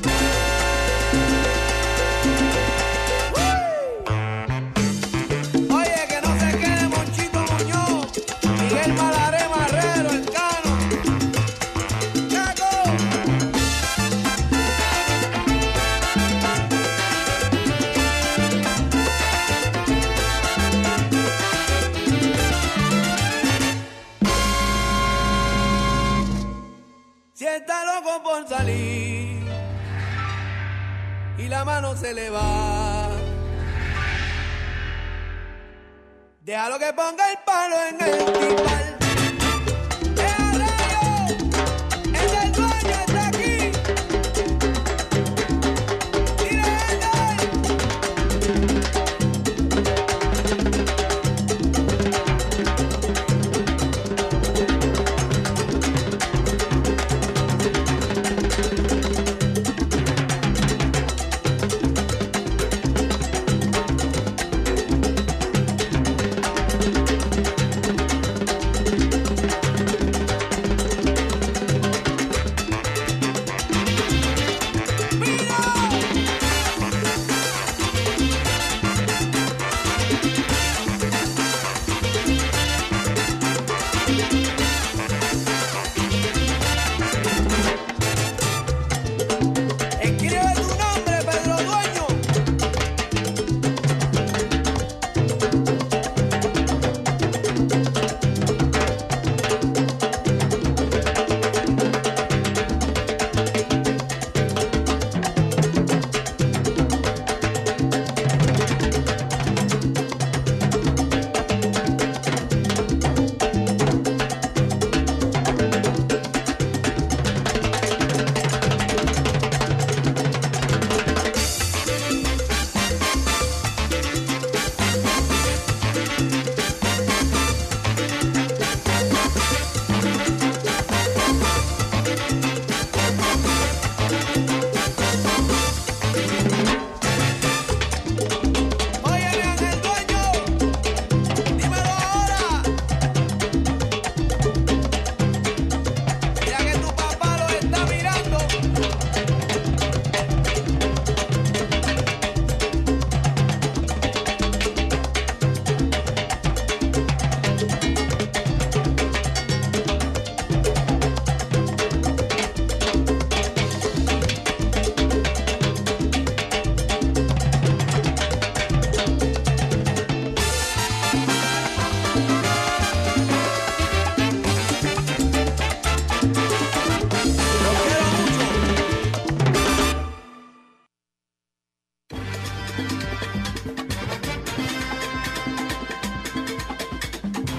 Oye, que no se quede Monchito Muñoz, Miguel Malaré Marrero, el Cano. ¡Chaco! Si está loco por salir y la mano se le va, déjalo que ponga el palo en el timbal. ¡El del Dueño está aquí!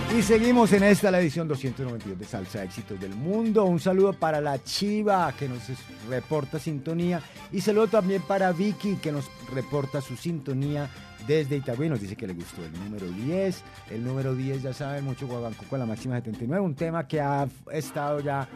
Y seguimos en esta, la edición 292 de Salsa Éxitos del Mundo. Un saludo para la Chiva, que nos reporta sintonía. Y saludo también para Vicky, que nos reporta su sintonía desde Itagüí. Nos dice que le gustó el número 10. El número 10, ya saben, mucho Guaguancó con la máxima 79. Un tema que ha estado ya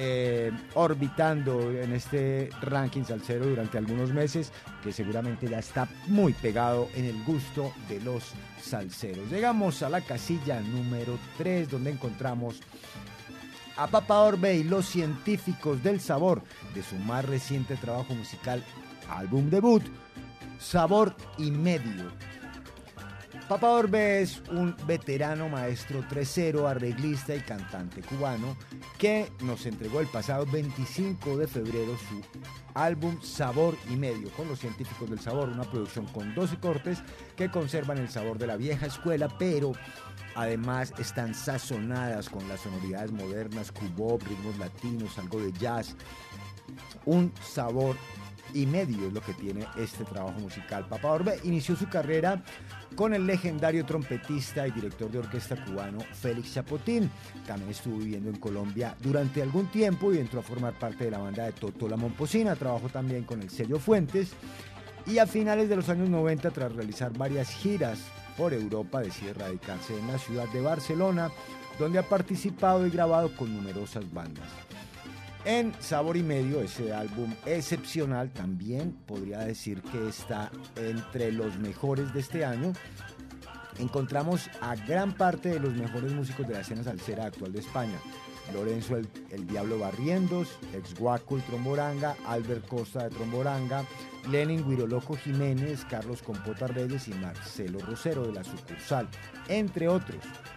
orbitando en este ranking salsero durante algunos meses, que seguramente ya está muy pegado en el gusto de los salseros. Llegamos a la casilla número 3, donde encontramos a Papa Orbe y los Científicos del Sabor, de su más reciente trabajo musical, álbum debut, Sabor y Medio. Papa Orbe es un veterano maestro tresero, arreglista y cantante cubano que nos entregó el pasado 25 de febrero su álbum Sabor y Medio con los Científicos del Sabor, una producción con 12 cortes que conservan el sabor de la vieja escuela, pero además están sazonadas con las sonoridades modernas, cubop, ritmos latinos, algo de jazz. Un sabor y medio es lo que tiene este trabajo musical. Papa Orbe inició su carrera con el legendario trompetista y director de orquesta cubano Félix Chapotín. También estuvo viviendo en Colombia durante algún tiempo y entró a formar parte de la banda de Toto La Momposina. Trabajó también con el sello Fuentes y a finales de los años 90, tras realizar varias giras por Europa, decide radicarse en la ciudad de Barcelona, donde ha participado y grabado con numerosas bandas. En Sabor y Medio, ese álbum excepcional, también podría decir que está entre los mejores de este año, encontramos a gran parte de los mejores músicos de la escena salsera actual de España. Lorenzo el Diablo Barrientos, ex Guaco el Tromboranga, Albert Costa de Tromboranga, Lenin Guiroloco Jiménez, Carlos Compota Reyes y Marcelo Rosero de la sucursal, entre otros.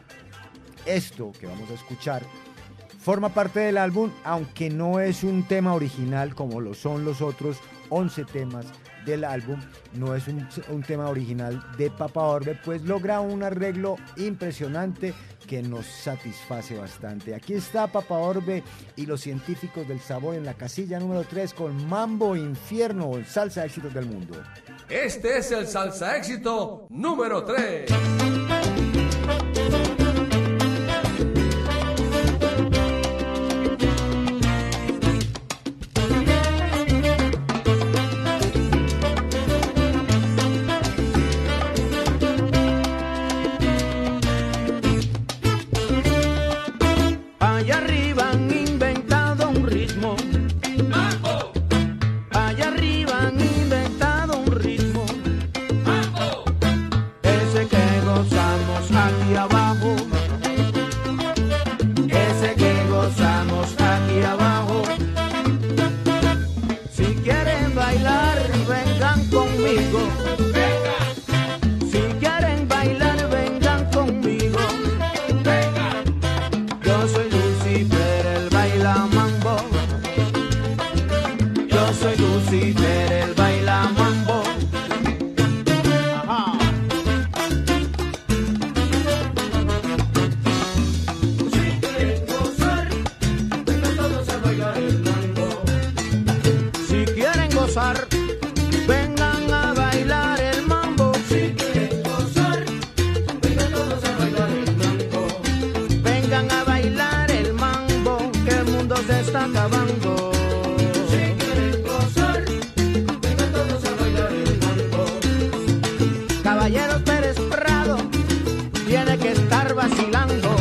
Esto que vamos a escuchar forma parte del álbum, aunque no es un tema original como lo son los otros 11 temas del álbum. No es un tema original de Papa Orbe, pues logra un arreglo impresionante que nos satisface bastante. Aquí está Papa Orbe y los Científicos del Sabor en la casilla número 3 con Mambo Infierno, en Salsa Éxitos del Mundo. Este es el Salsa Éxito número 3. Allá arriba han inventado un ritmo. ¡Mambo! Allá arriba han inventado un ritmo. ¡Mambo! Ese que gozamos aquí abajo. Ese que gozamos aquí abajo. Si quieren bailar, vengan conmigo. Si quieren bailar, vengan conmigo. Yo soy Lucifer, el baila mambo. Yo soy Lucifer, el baila mambo. Ajá. Si quieren gozar, vengan todos a bailar el mambo. Si quieren gozar, vengan a bailar el mambo. Si quieren gozar, vengan todos a bailar el mambo. Vengan a bailar el mambo, que el mundo se está acabando. Si quieren gozar, vengan todos a bailar el mambo. Caballeros Pérez Prado tiene que estar vacilando.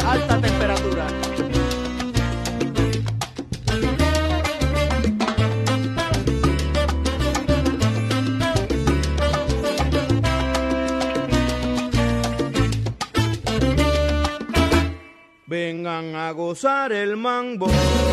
alta temperatura. Vengan a gozar el mambo.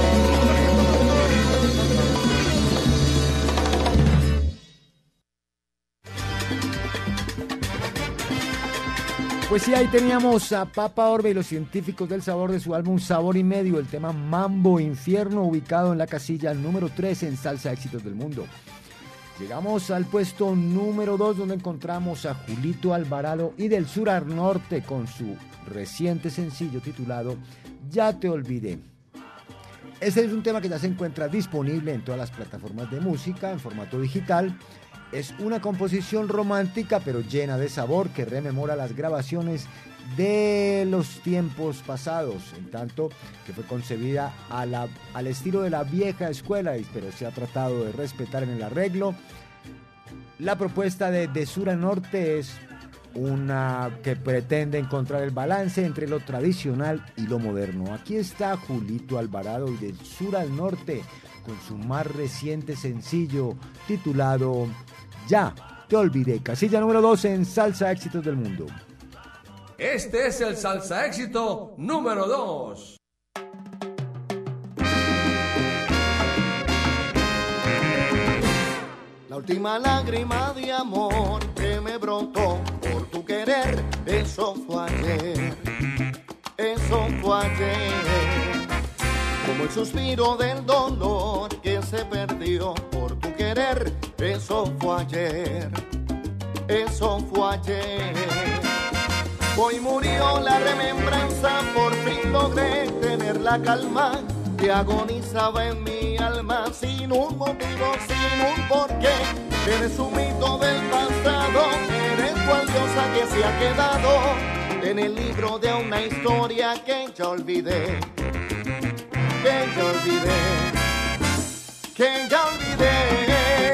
Pues sí, ahí teníamos a Papa Orbe y los científicos del sabor de su álbum Sabor y Medio, el tema Mambo Infierno, ubicado en la casilla número 3 en Salsa Éxitos del Mundo. Llegamos al puesto número 2, donde encontramos a Julito Alvarado y del Sur al Norte con su reciente sencillo titulado Ya te olvidé. Este es un tema que ya se encuentra disponible en todas las plataformas de música en formato digital. Es una composición romántica pero llena de sabor que rememora las grabaciones de los tiempos pasados, en tanto que fue concebida al estilo de la vieja escuela, pero se ha tratado de respetar en el arreglo. La propuesta de Sur a Norte es una que pretende encontrar el balance entre lo tradicional y lo moderno. Aquí está Julito Alvarado y del Sur al Norte con su más reciente sencillo titulado Ya te olvidé, casilla número 2 en Salsa Éxitos del Mundo. Este es el Salsa Éxito número 2. La última lágrima de amor que me brotó por tu querer, eso fue ayer, eso fue ayer. Como el suspiro del dolor que se perdió por tu querer, eso fue ayer, eso fue ayer. Hoy murió la remembranza, por fin logré tener la calma que agonizaba en mi alma sin un motivo, sin un porqué. Eres un mito del pasado, eres cual diosa que se ha quedado en el libro de una historia que ya olvidé, que ya olvidé, que ya olvidé.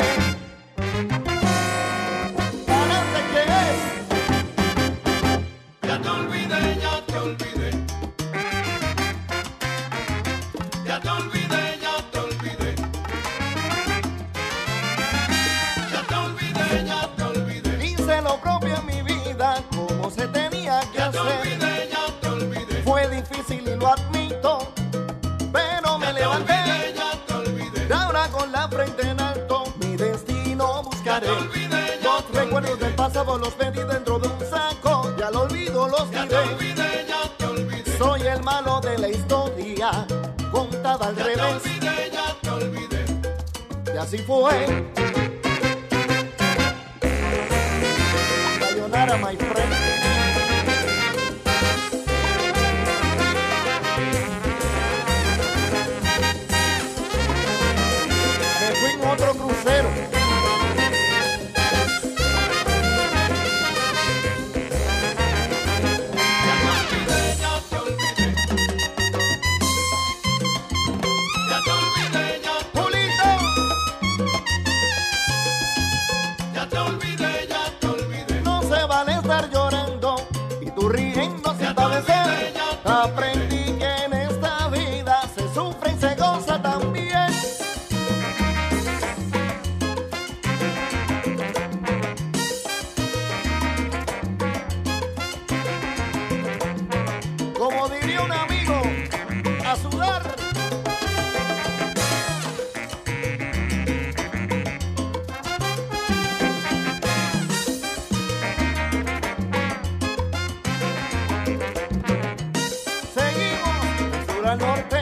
Fue difícil y lo admito, pero me levanté. Y ahora con la frente en alto, mi destino buscaré. Los recuerdos del pasado los metí dentro de un saco, ya lo olvido, los diré. Soy el malo de la historia, contada al revés. Y así fue. Sayonara, my friend. Otro crucero. No se vale estar llorando y tú riendo sin padecer. Aprendí que en esta vida se sufre y se goza también. Como diría un amigo, a sudar. Seguimos, sur al norte.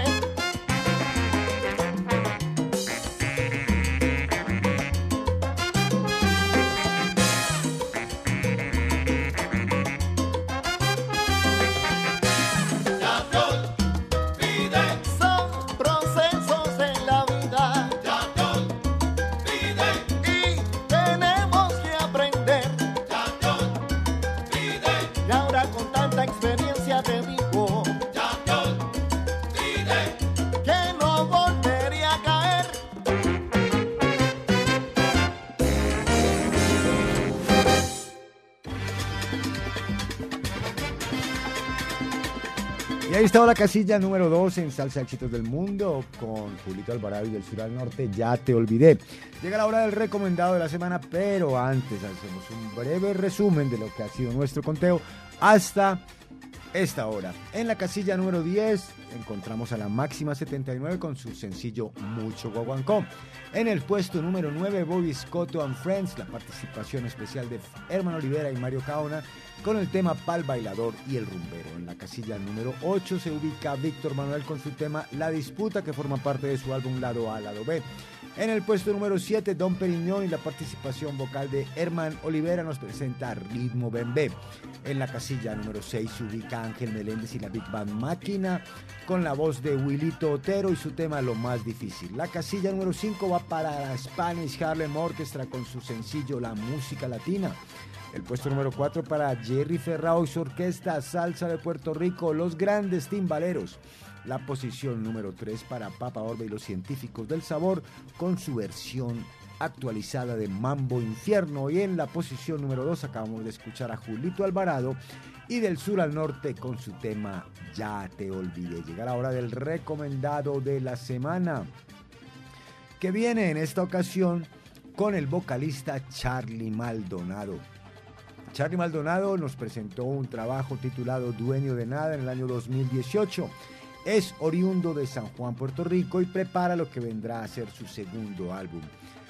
Y ahí estaba la casilla número 2 en Salsa Éxitos del Mundo con Julito Alvarado y del Sur al Norte, Ya Te Olvidé. Llega la hora del recomendado de la semana, pero antes hacemos un breve resumen de lo que ha sido nuestro conteo hasta esta hora. En la casilla número 10 encontramos a la Máxima 79 con su sencillo Mucho Guaguancó. En el puesto número 9, Bobby Scotto and Friends, la participación especial de Herman Olivera y Mario Caona con el tema Pal Bailador y el Rumbero. En la casilla número 8 se ubica Víctor Manuel con su tema La Disputa, que forma parte de su álbum Lado A, Lado B. En el puesto número 7, Don Periñón y la participación vocal de Herman Olivera nos presenta Ritmo Bembé. En la casilla número 6 se ubica Ángel Meléndez y la Big Band Máquina con la voz de Wilito Otero y su tema Lo Más Difícil. La casilla número 5 va para la Spanish Harlem Orchestra con su sencillo La Música Latina. El puesto número 4 para Jerry Ferrao y su orquesta Salsa de Puerto Rico, Los Grandes Timbaleros. La posición número 3 para Papa Orbe y los Científicos del Sabor con su versión actualizada de Mambo Infierno. Y en la posición número 2 acabamos de escuchar a Julito Alvarado y del Sur al Norte con su tema Ya Te Olvidé. Llega la hora del recomendado de la semana, que viene en esta ocasión con el vocalista Charly Maldonado. Charly Maldonado nos presentó un trabajo titulado Dueño de Nada en el año 2018. Es oriundo de San Juan, Puerto Rico y prepara lo que vendrá a ser su segundo álbum.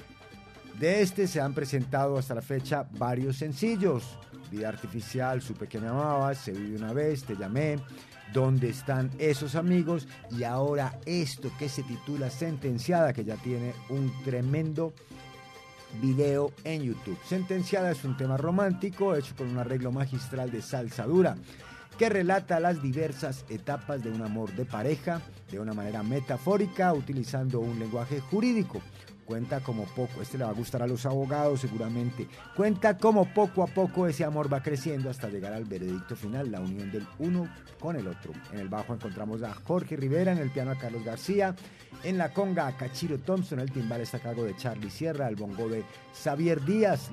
De este se han presentado hasta la fecha varios sencillos: Vida Artificial, Supe que me amabas, Se vive una vez, Te llamé, ¿Dónde están esos amigos? Y ahora esto que se titula Sentenciada, que ya tiene un tremendo video en YouTube. Sentenciada es un tema romántico hecho con un arreglo magistral de salsa dura que relata las diversas etapas de un amor de pareja de una manera metafórica, utilizando un lenguaje jurídico. Cuenta como poco, le va a gustar a los abogados seguramente, cuenta como poco a poco ese amor va creciendo hasta llegar al veredicto final, la unión del uno con el otro. En el bajo encontramos a Jorge Rivera, en el piano a Carlos García, en la conga a Cachiro Thompson, el timbal está a cargo de Charly Sierra, el bongo de Xavier Díaz,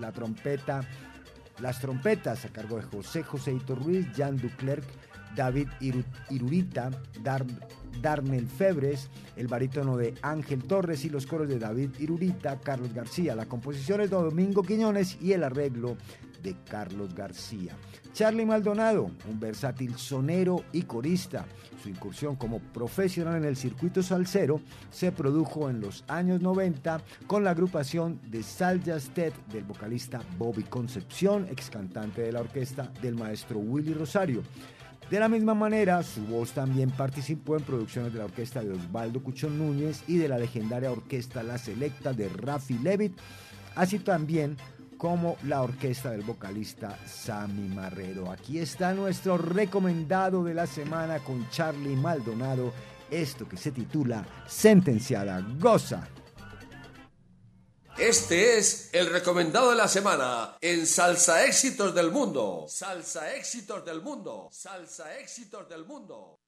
las trompetas a cargo de Joséito Ruiz, Jan Duclerc, David Irurita, Darnell Febres, el barítono de Ángel Torres y los coros de David Irurita, Carlos García. La composición es de Domingo Quiñones y el arreglo de Carlos García. Charly Maldonado, un versátil sonero y corista. Su incursión como profesional en el circuito salsero se produjo en los años 90 con la agrupación de Sal Jazz Tet del vocalista Bobby Concepción, ex cantante de la orquesta del maestro Willy Rosario. De la misma manera, su voz también participó en producciones de la orquesta de Osvaldo Cuchón Núñez y de la legendaria orquesta La Selecta de Rafi Levitt, así también como la orquesta del vocalista Sammy Marrero. Aquí está nuestro recomendado de la semana con Charly Maldonado, esto que se titula Sentenciada. ¡Goza! Este es el recomendado de la semana en Salsa Éxitos del Mundo. Salsa Éxitos del Mundo. Salsa Éxitos del Mundo.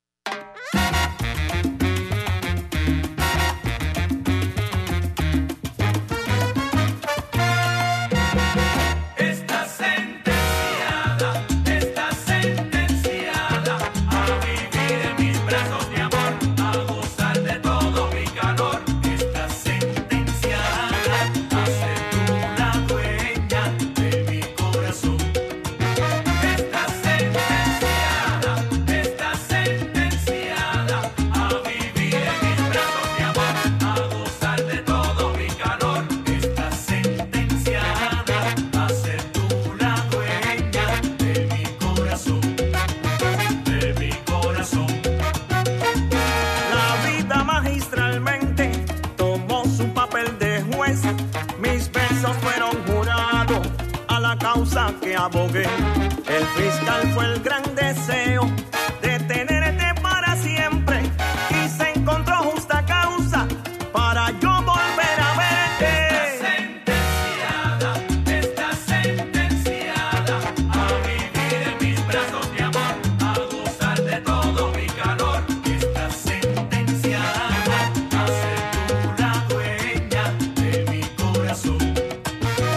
Está sentenciada a vivir en mis brazos de amor, a gozar de todo mi calor. Está sentenciada a ser tú la dueña de mi corazón. Está sentenciada a vivir en mis brazos de amor, a gozar de todo mi calor. Está sentenciada a ser tú la dueña de mi corazón, de mi corazón. La vida magistralmente tomó su papel de juez. Mis versos fueron jurados a la causa que abogué. El fiscal fue el gran deseo de tenerte para siempre y se encontró justa causa para yo volver a verte. Está sentenciada a vivir en mis brazos de amor, a gozar de todo mi calor. Está sentenciada a ser tú la dueña de mi corazón.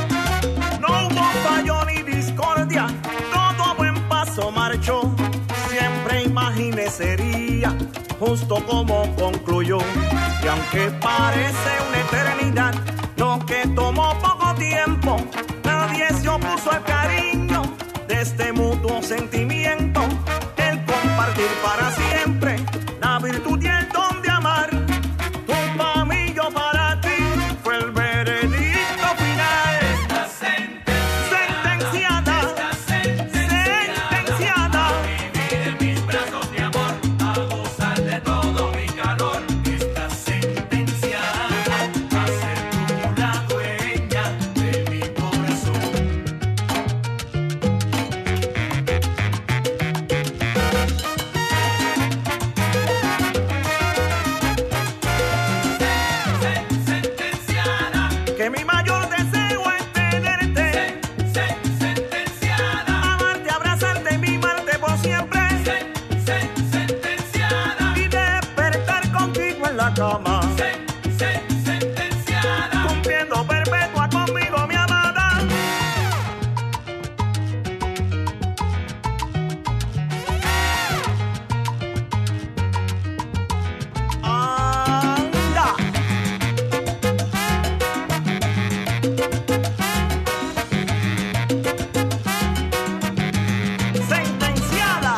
No hubo fallo ni discordia, todo a buen paso marchó. Se sería justo como concluyó. Y aunque parece una eternidad, lo que tomó poco tiempo, nadie se opuso al cariño de este mutuo sentimiento. El compartir para siempre la virtud y el don de amar. Tú para mí, yo para ti, fue el veredicto final. Está sentenciada, sentenciada. vivir en mis brazos de amor, a gozar de todo mi calor. Está sentenciada a ser tú la dueña de mi corazón. Sentenciada, Que mi mayor deseo es tenerte, sentenciada, amarte, abrazarte, mimarte por siempre, sentenciada, y despertar contigo en la cama, sentenciada. cumpliendo perpetua conmigo, mi amada. Anda. Sentenciada.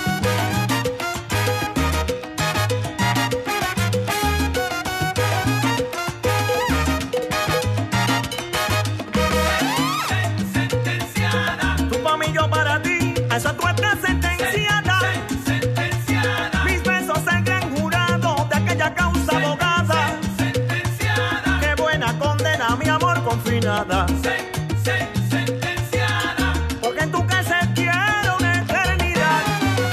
Sentenciada, Tú pa' mí, yo para ti, a esa tú estás sentenciada. sentenciada, Mis besos el gran jurado de aquella causa abogada. sentenciada, Qué buena condena, mi amor confinada. sentenciada, Porque en tu casa quiero una eternidad.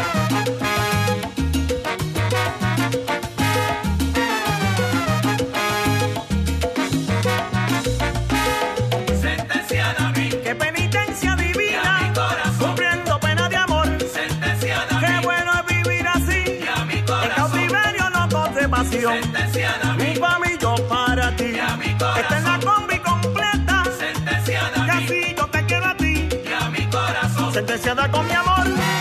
sentenciada a mí, Qué penitencia divina, mi corazón. cumpliendo pena de amor. sentenciada a Qué mí, bueno es vivir así, y a mi el corazón. cautiverio no conservación. Sentenciada a mí, Tú pa' mí, yo para ti. y a mi corazón. Esta es la combi completa, Sentenciada que a mí, así yo te quiero a ti. y a mi corazón. Sentenciada con mi amor.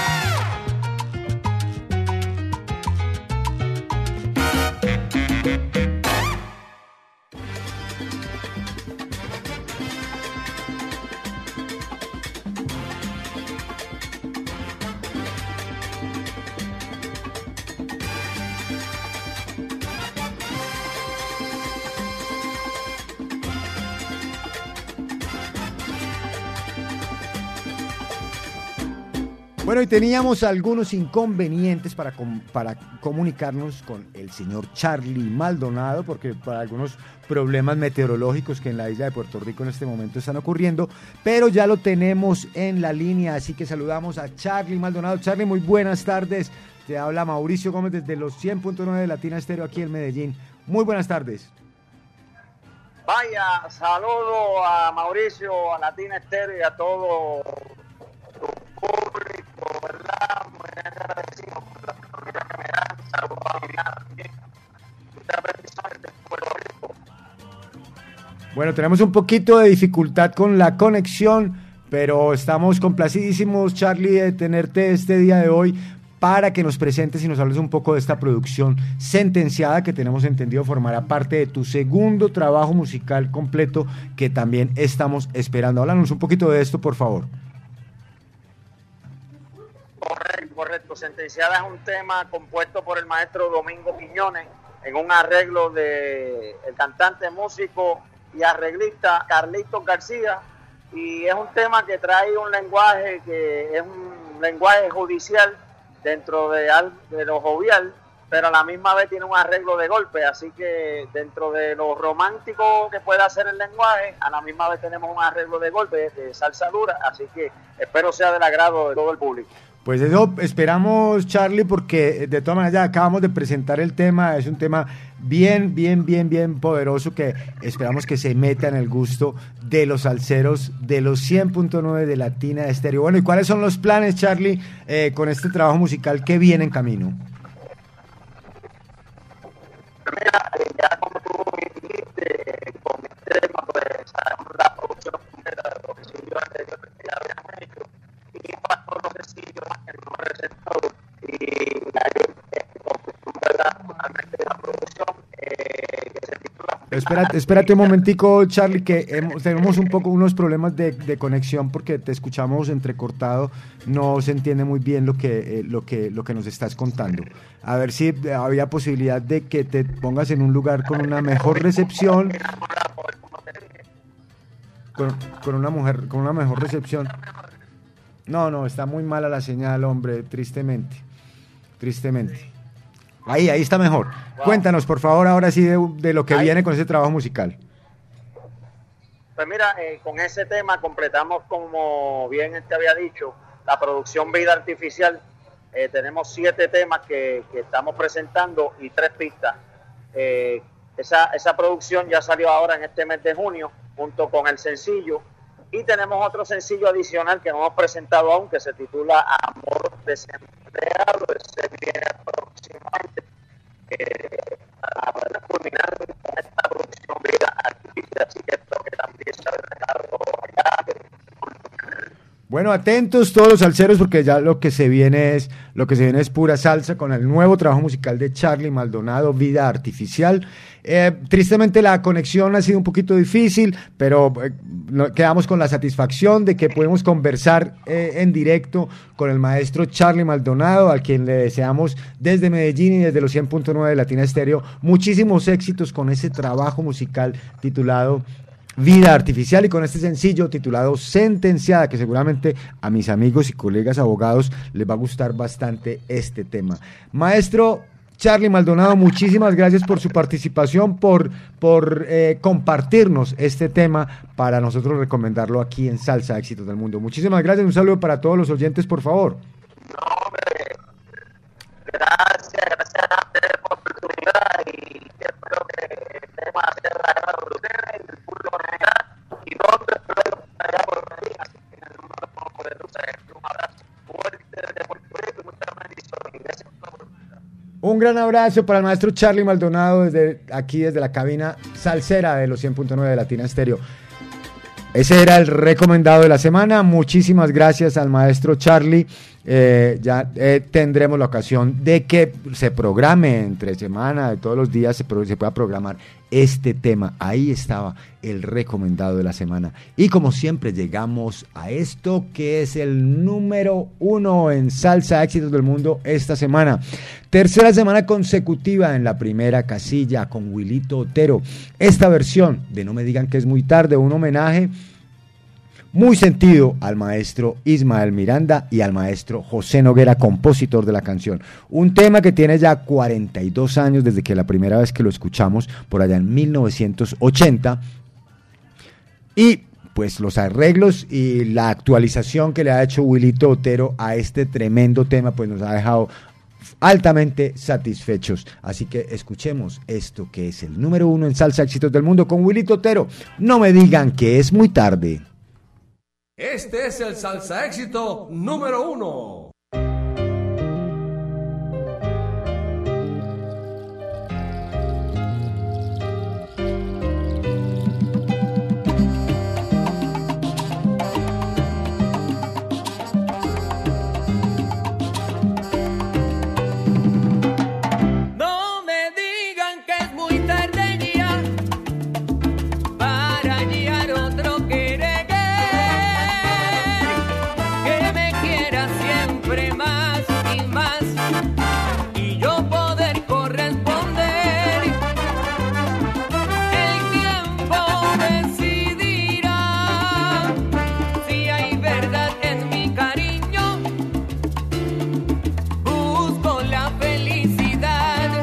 Bueno, y teníamos algunos inconvenientes para comunicarnos con el señor Charly Maldonado, porque para algunos problemas meteorológicos que en la isla de Puerto Rico en este momento están ocurriendo, pero ya lo tenemos en la línea, así que saludamos a Charly Maldonado. Charly, muy buenas tardes. Te habla Mauricio Gómez desde los 100.9 de Latina Estéreo aquí en Medellín. Muy buenas tardes. Vaya, saludo a Mauricio, a Latina Estéreo y a todo tu público, ¿verdad? Muy agradecido por la oportunidad que me dan. Saludos a Viviana también. Muchas bendiciones de Puerto Rico. Bueno, tenemos un poquito de dificultad con la conexión, pero estamos complacidísimos, Charly, de tenerte este día de hoy para que nos presentes y nos hables un poco de esta producción Sentenciada, que tenemos entendido formará parte de tu segundo trabajo musical completo, que también estamos esperando. Háblanos un poquito de esto, por favor. Correcto. Sentenciada es un tema compuesto por el maestro Domingo Quiñones en un arreglo de el cantante, músico y arreglista Carlitos García, y es un tema que trae un lenguaje que es un lenguaje judicial dentro de lo jovial, pero a la misma vez tiene un arreglo de golpe, así que dentro de lo romántico que pueda hacer el lenguaje, a la misma vez tenemos un arreglo de golpe, de salsa dura, así que espero sea del agrado de todo el público. Pues eso esperamos, Charly, porque de todas maneras ya acabamos de presentar el tema, es un tema bien poderoso que esperamos que se meta en el gusto de los salseros de los 100.9 de Latina Estéreo. Bueno, ¿y cuáles son los planes, Charly, con este trabajo musical que viene en camino? Mira, ya como tú dijiste, con este tema, pues sabemos la producción completa de lo que siguió anteriormente, ya habíamos hecho, y para todos los sencillos que nos presentó, y Espérate un momentico, Charlie, que tenemos unos problemas de conexión porque te escuchamos entrecortado, no se entiende muy bien lo que nos estás contando. A ver si había posibilidad de que te pongas en un lugar con una mejor recepción, con una mejor recepción. No, está muy mala la señal, hombre, tristemente. Ahí está mejor. Wow. Cuéntanos, por favor, ahora sí de lo que viene con ese trabajo musical. Pues mira, con ese tema completamos, como bien te había dicho, la producción Vida Artificial. Tenemos 7 temas que estamos presentando y 3 pistas. Esa producción ya salió ahora en este mes de junio, junto con el sencillo. Y tenemos otro sencillo adicional que no hemos presentado aún, que se titula Amor Desempleado. Ese viene próximamente para culminar con esta producción Vida Artificial. Así que esto que también se ha dejado allá. Bueno, atentos todos los salseros porque ya lo que se viene es pura salsa con el nuevo trabajo musical de Charly Maldonado, Vida Artificial. Tristemente la conexión ha sido un poquito difícil, pero quedamos con la satisfacción de que podemos conversar en directo con el maestro Charly Maldonado, a quien le deseamos desde Medellín y desde los 100.9 de Latina Estéreo muchísimos éxitos con ese trabajo musical titulado Vida Artificial y con este sencillo titulado Sentenciada, que seguramente a mis amigos y colegas abogados les va a gustar bastante este tema. Maestro Charly Maldonado, muchísimas gracias por su participación, por compartirnos este tema para nosotros recomendarlo aquí en Salsa Éxitos del Mundo. Muchísimas gracias, un saludo para todos los oyentes, por favor. No, hombre, gracias a ustedes por la oportunidad y espero que el tema sea agradable para ustedes y el público general y donde espero allá por ahí, así que en el número de luces, un abrazo fuerte desde Puerto Rico y muchas bendiciones. Gracias por la oportunidad. Un gran abrazo para el maestro Charly Maldonado desde la cabina salsera de los 100.9 de Latina Estéreo. Ese era el recomendado de la semana. Muchísimas gracias al maestro Charly. Ya tendremos la ocasión de que se programe entre semana, de todos los días se pueda programar este tema. Ahí estaba el recomendado de la semana. Y como siempre llegamos a esto que es el número 1 en Salsa Éxitos del Mundo esta semana. Tercera semana consecutiva en la primera casilla con Wilito Otero. Esta versión de No Me Digan Que Es Muy Tarde, un homenaje muy sentido al maestro Ismael Miranda y al maestro José Noguera, compositor de la canción. Un tema que tiene ya 42 años desde que la primera vez que lo escuchamos, por allá en 1980. Y pues los arreglos y la actualización que le ha hecho Wilito Otero a este tremendo tema, pues nos ha dejado altamente satisfechos. Así que escuchemos esto que es el número 1 en Salsa Éxitos del Mundo con Wilito Otero. No me digan que es muy tarde. Este es el Salsa Éxito número 1. No me digan que es muy tarde ya para hallar otro querer. Siempre más y más y yo poder corresponder. El tiempo decidirá si hay verdad en mi cariño. Busco la felicidad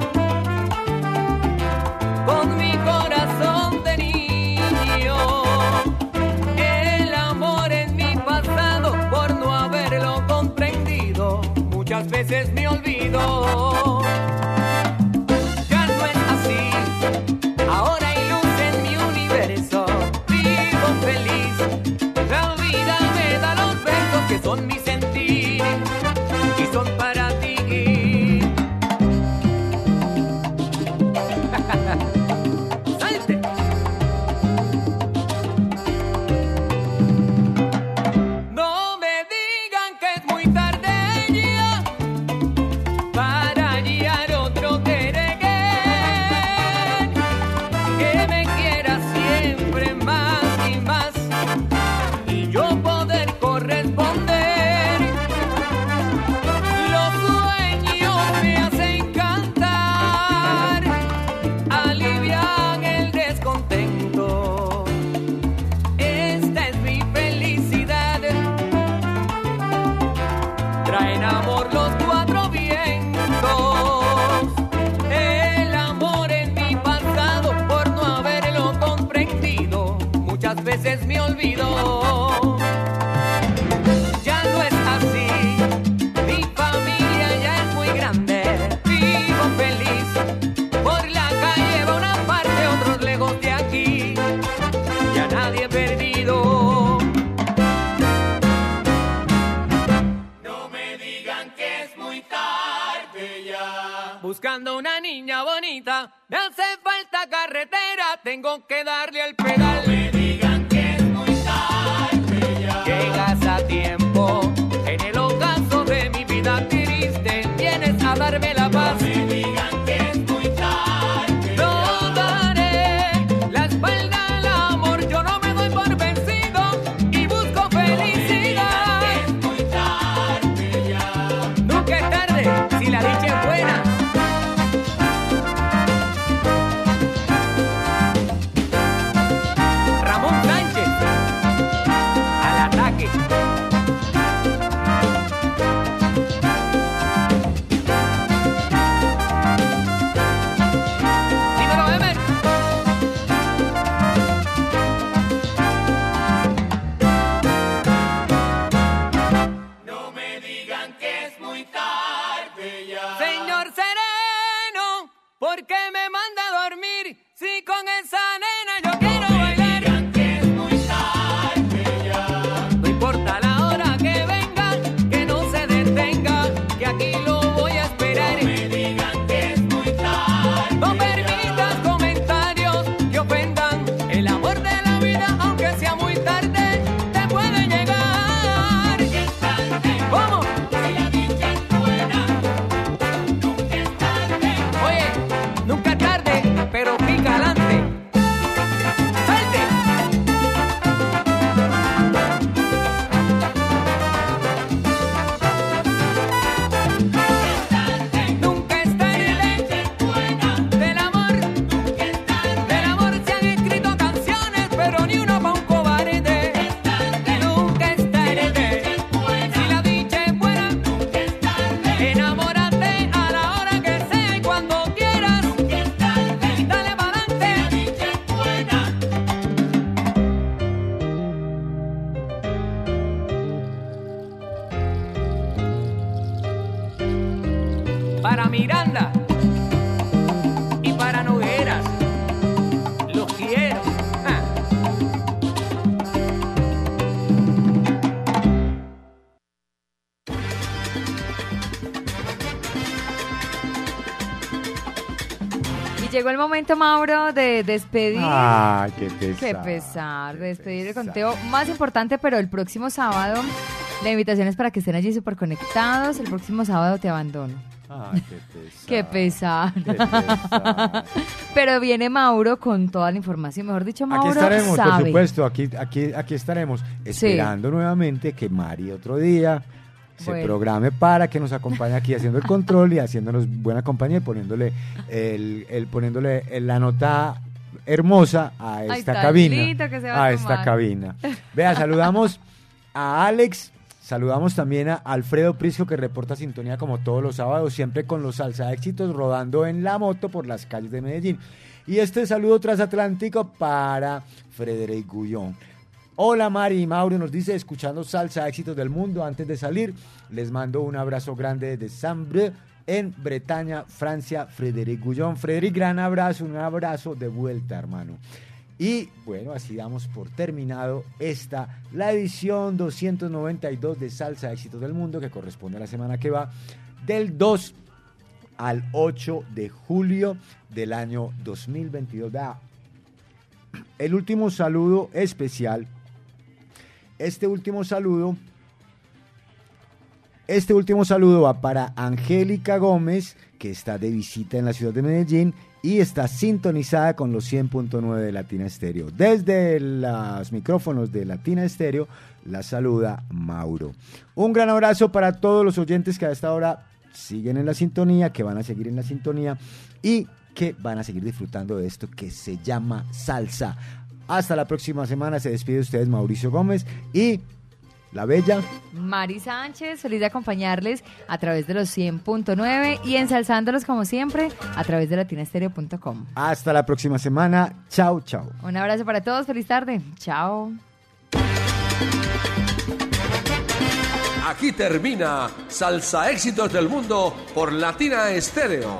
con mi corazón de niño. El amor en mi pasado por no haberlo comprendido, muchas veces me olvido. Ya no es así, ahora hay luz en mi universo. Vivo feliz, la vida me da los versos que son mi sentir y son para ti. ¡Salte! No me digan que es muy tarde ya buscando una niña bonita. Me hace falta carretera, tengo que darle al pedal. No me digan que es muy tarde ya. Llegas a tiempo, en el ocaso de mi vida triste, vienes a darme la paz. No me digan que es muy tarde. No daré la espalda al amor, yo no me doy por vencido y busco felicidad. Es muy tarde ya. Nunca es tarde si la dicha es buena. Ramón Sánchez, al ataque. Dímelo, Emer. No me digan que es muy tarde ya. Señor Sereno, ¿por qué me manda a dormir si con esa nena yo quiero bailar? No me digan que es muy tarde ya. No importa la hora que venga, que no se detenga, que aquí lo voy a esperar. No me digan que es muy tarde. No permitas comentarios que ofendan el amor de la vida, aunque sea muy tarde, te puede llegar. ¿Cómo? Si la dicha es buena, nunca es tarde. Oye, nunca es tarde, pero pica adelante. ¡Salte! Nunca es tarde. Del amor, del amor se han escrito canciones, pero ni una pa' un cobarde. Nunca es tarde. Si la dicha es buena, enamórate a la hora que sea y cuando quieras. Dale para adelante. Para Miranda y para Nogueras, los quiero. Ah. Y llegó el momento, Mauro, de despedir. Ah, qué pesar. Qué pesar, de despedir el conteo más importante, pero el próximo sábado, la invitación es para que estén allí súper conectados. El próximo sábado te abandono. Ay, qué pesar. Qué pesar. Qué pesar. Pero viene Mauro con toda la información. Mejor dicho, Mauro Aquí estaremos, sabe. por supuesto, aquí estaremos esperando nuevamente que Mari otro día se Bueno. programe para que nos acompañe aquí haciendo el control y haciéndonos buena compañía y poniéndole la nota hermosa a Ay, esta tan cabina. lindo que se va a A esta tomar. cabina. Vea, saludamos a Alex. Saludamos también a Alfredo Prisco, que reporta sintonía como todos los sábados, siempre con los salsa éxitos, rodando en la moto por las calles de Medellín. Y este saludo transatlántico para Frederic Gullón. Hola Mari y Mauro, nos dice, escuchando salsa éxitos del mundo. Antes de salir, les mando un abrazo grande desde Saint-Brieuc, en Bretaña, Francia, Frederic Gullón. Frederic, gran abrazo, un abrazo de vuelta, hermano. Y bueno, así damos por terminado la edición 292 de Salsa Éxitos del Mundo, que corresponde a la semana que va del 2 al 8 de julio del año 2022. Vea, el último saludo especial, este último saludo va para Angélica Gómez, que está de visita en la ciudad de Medellín y está sintonizada con los 100.9 de Latina Estéreo. Desde los micrófonos de Latina Estéreo la saluda Mauro. Un gran abrazo para todos los oyentes que a esta hora siguen en la sintonía, que van a seguir en la sintonía y que van a seguir disfrutando de esto que se llama salsa. Hasta la próxima semana. Se despide de ustedes Mauricio Gómez y la bella Mari Sánchez, feliz de acompañarles a través de los 100.9 y ensalzándolos como siempre a través de latinastereo.com. Hasta la próxima semana. Chao, chao. Un abrazo para todos, feliz tarde. Chao. Aquí termina Salsa Éxitos del Mundo por Latina Estéreo.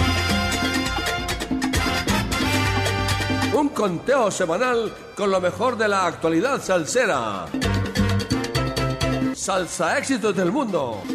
Un conteo semanal con lo mejor de la actualidad salsera. Salsa Éxitos del Mundo.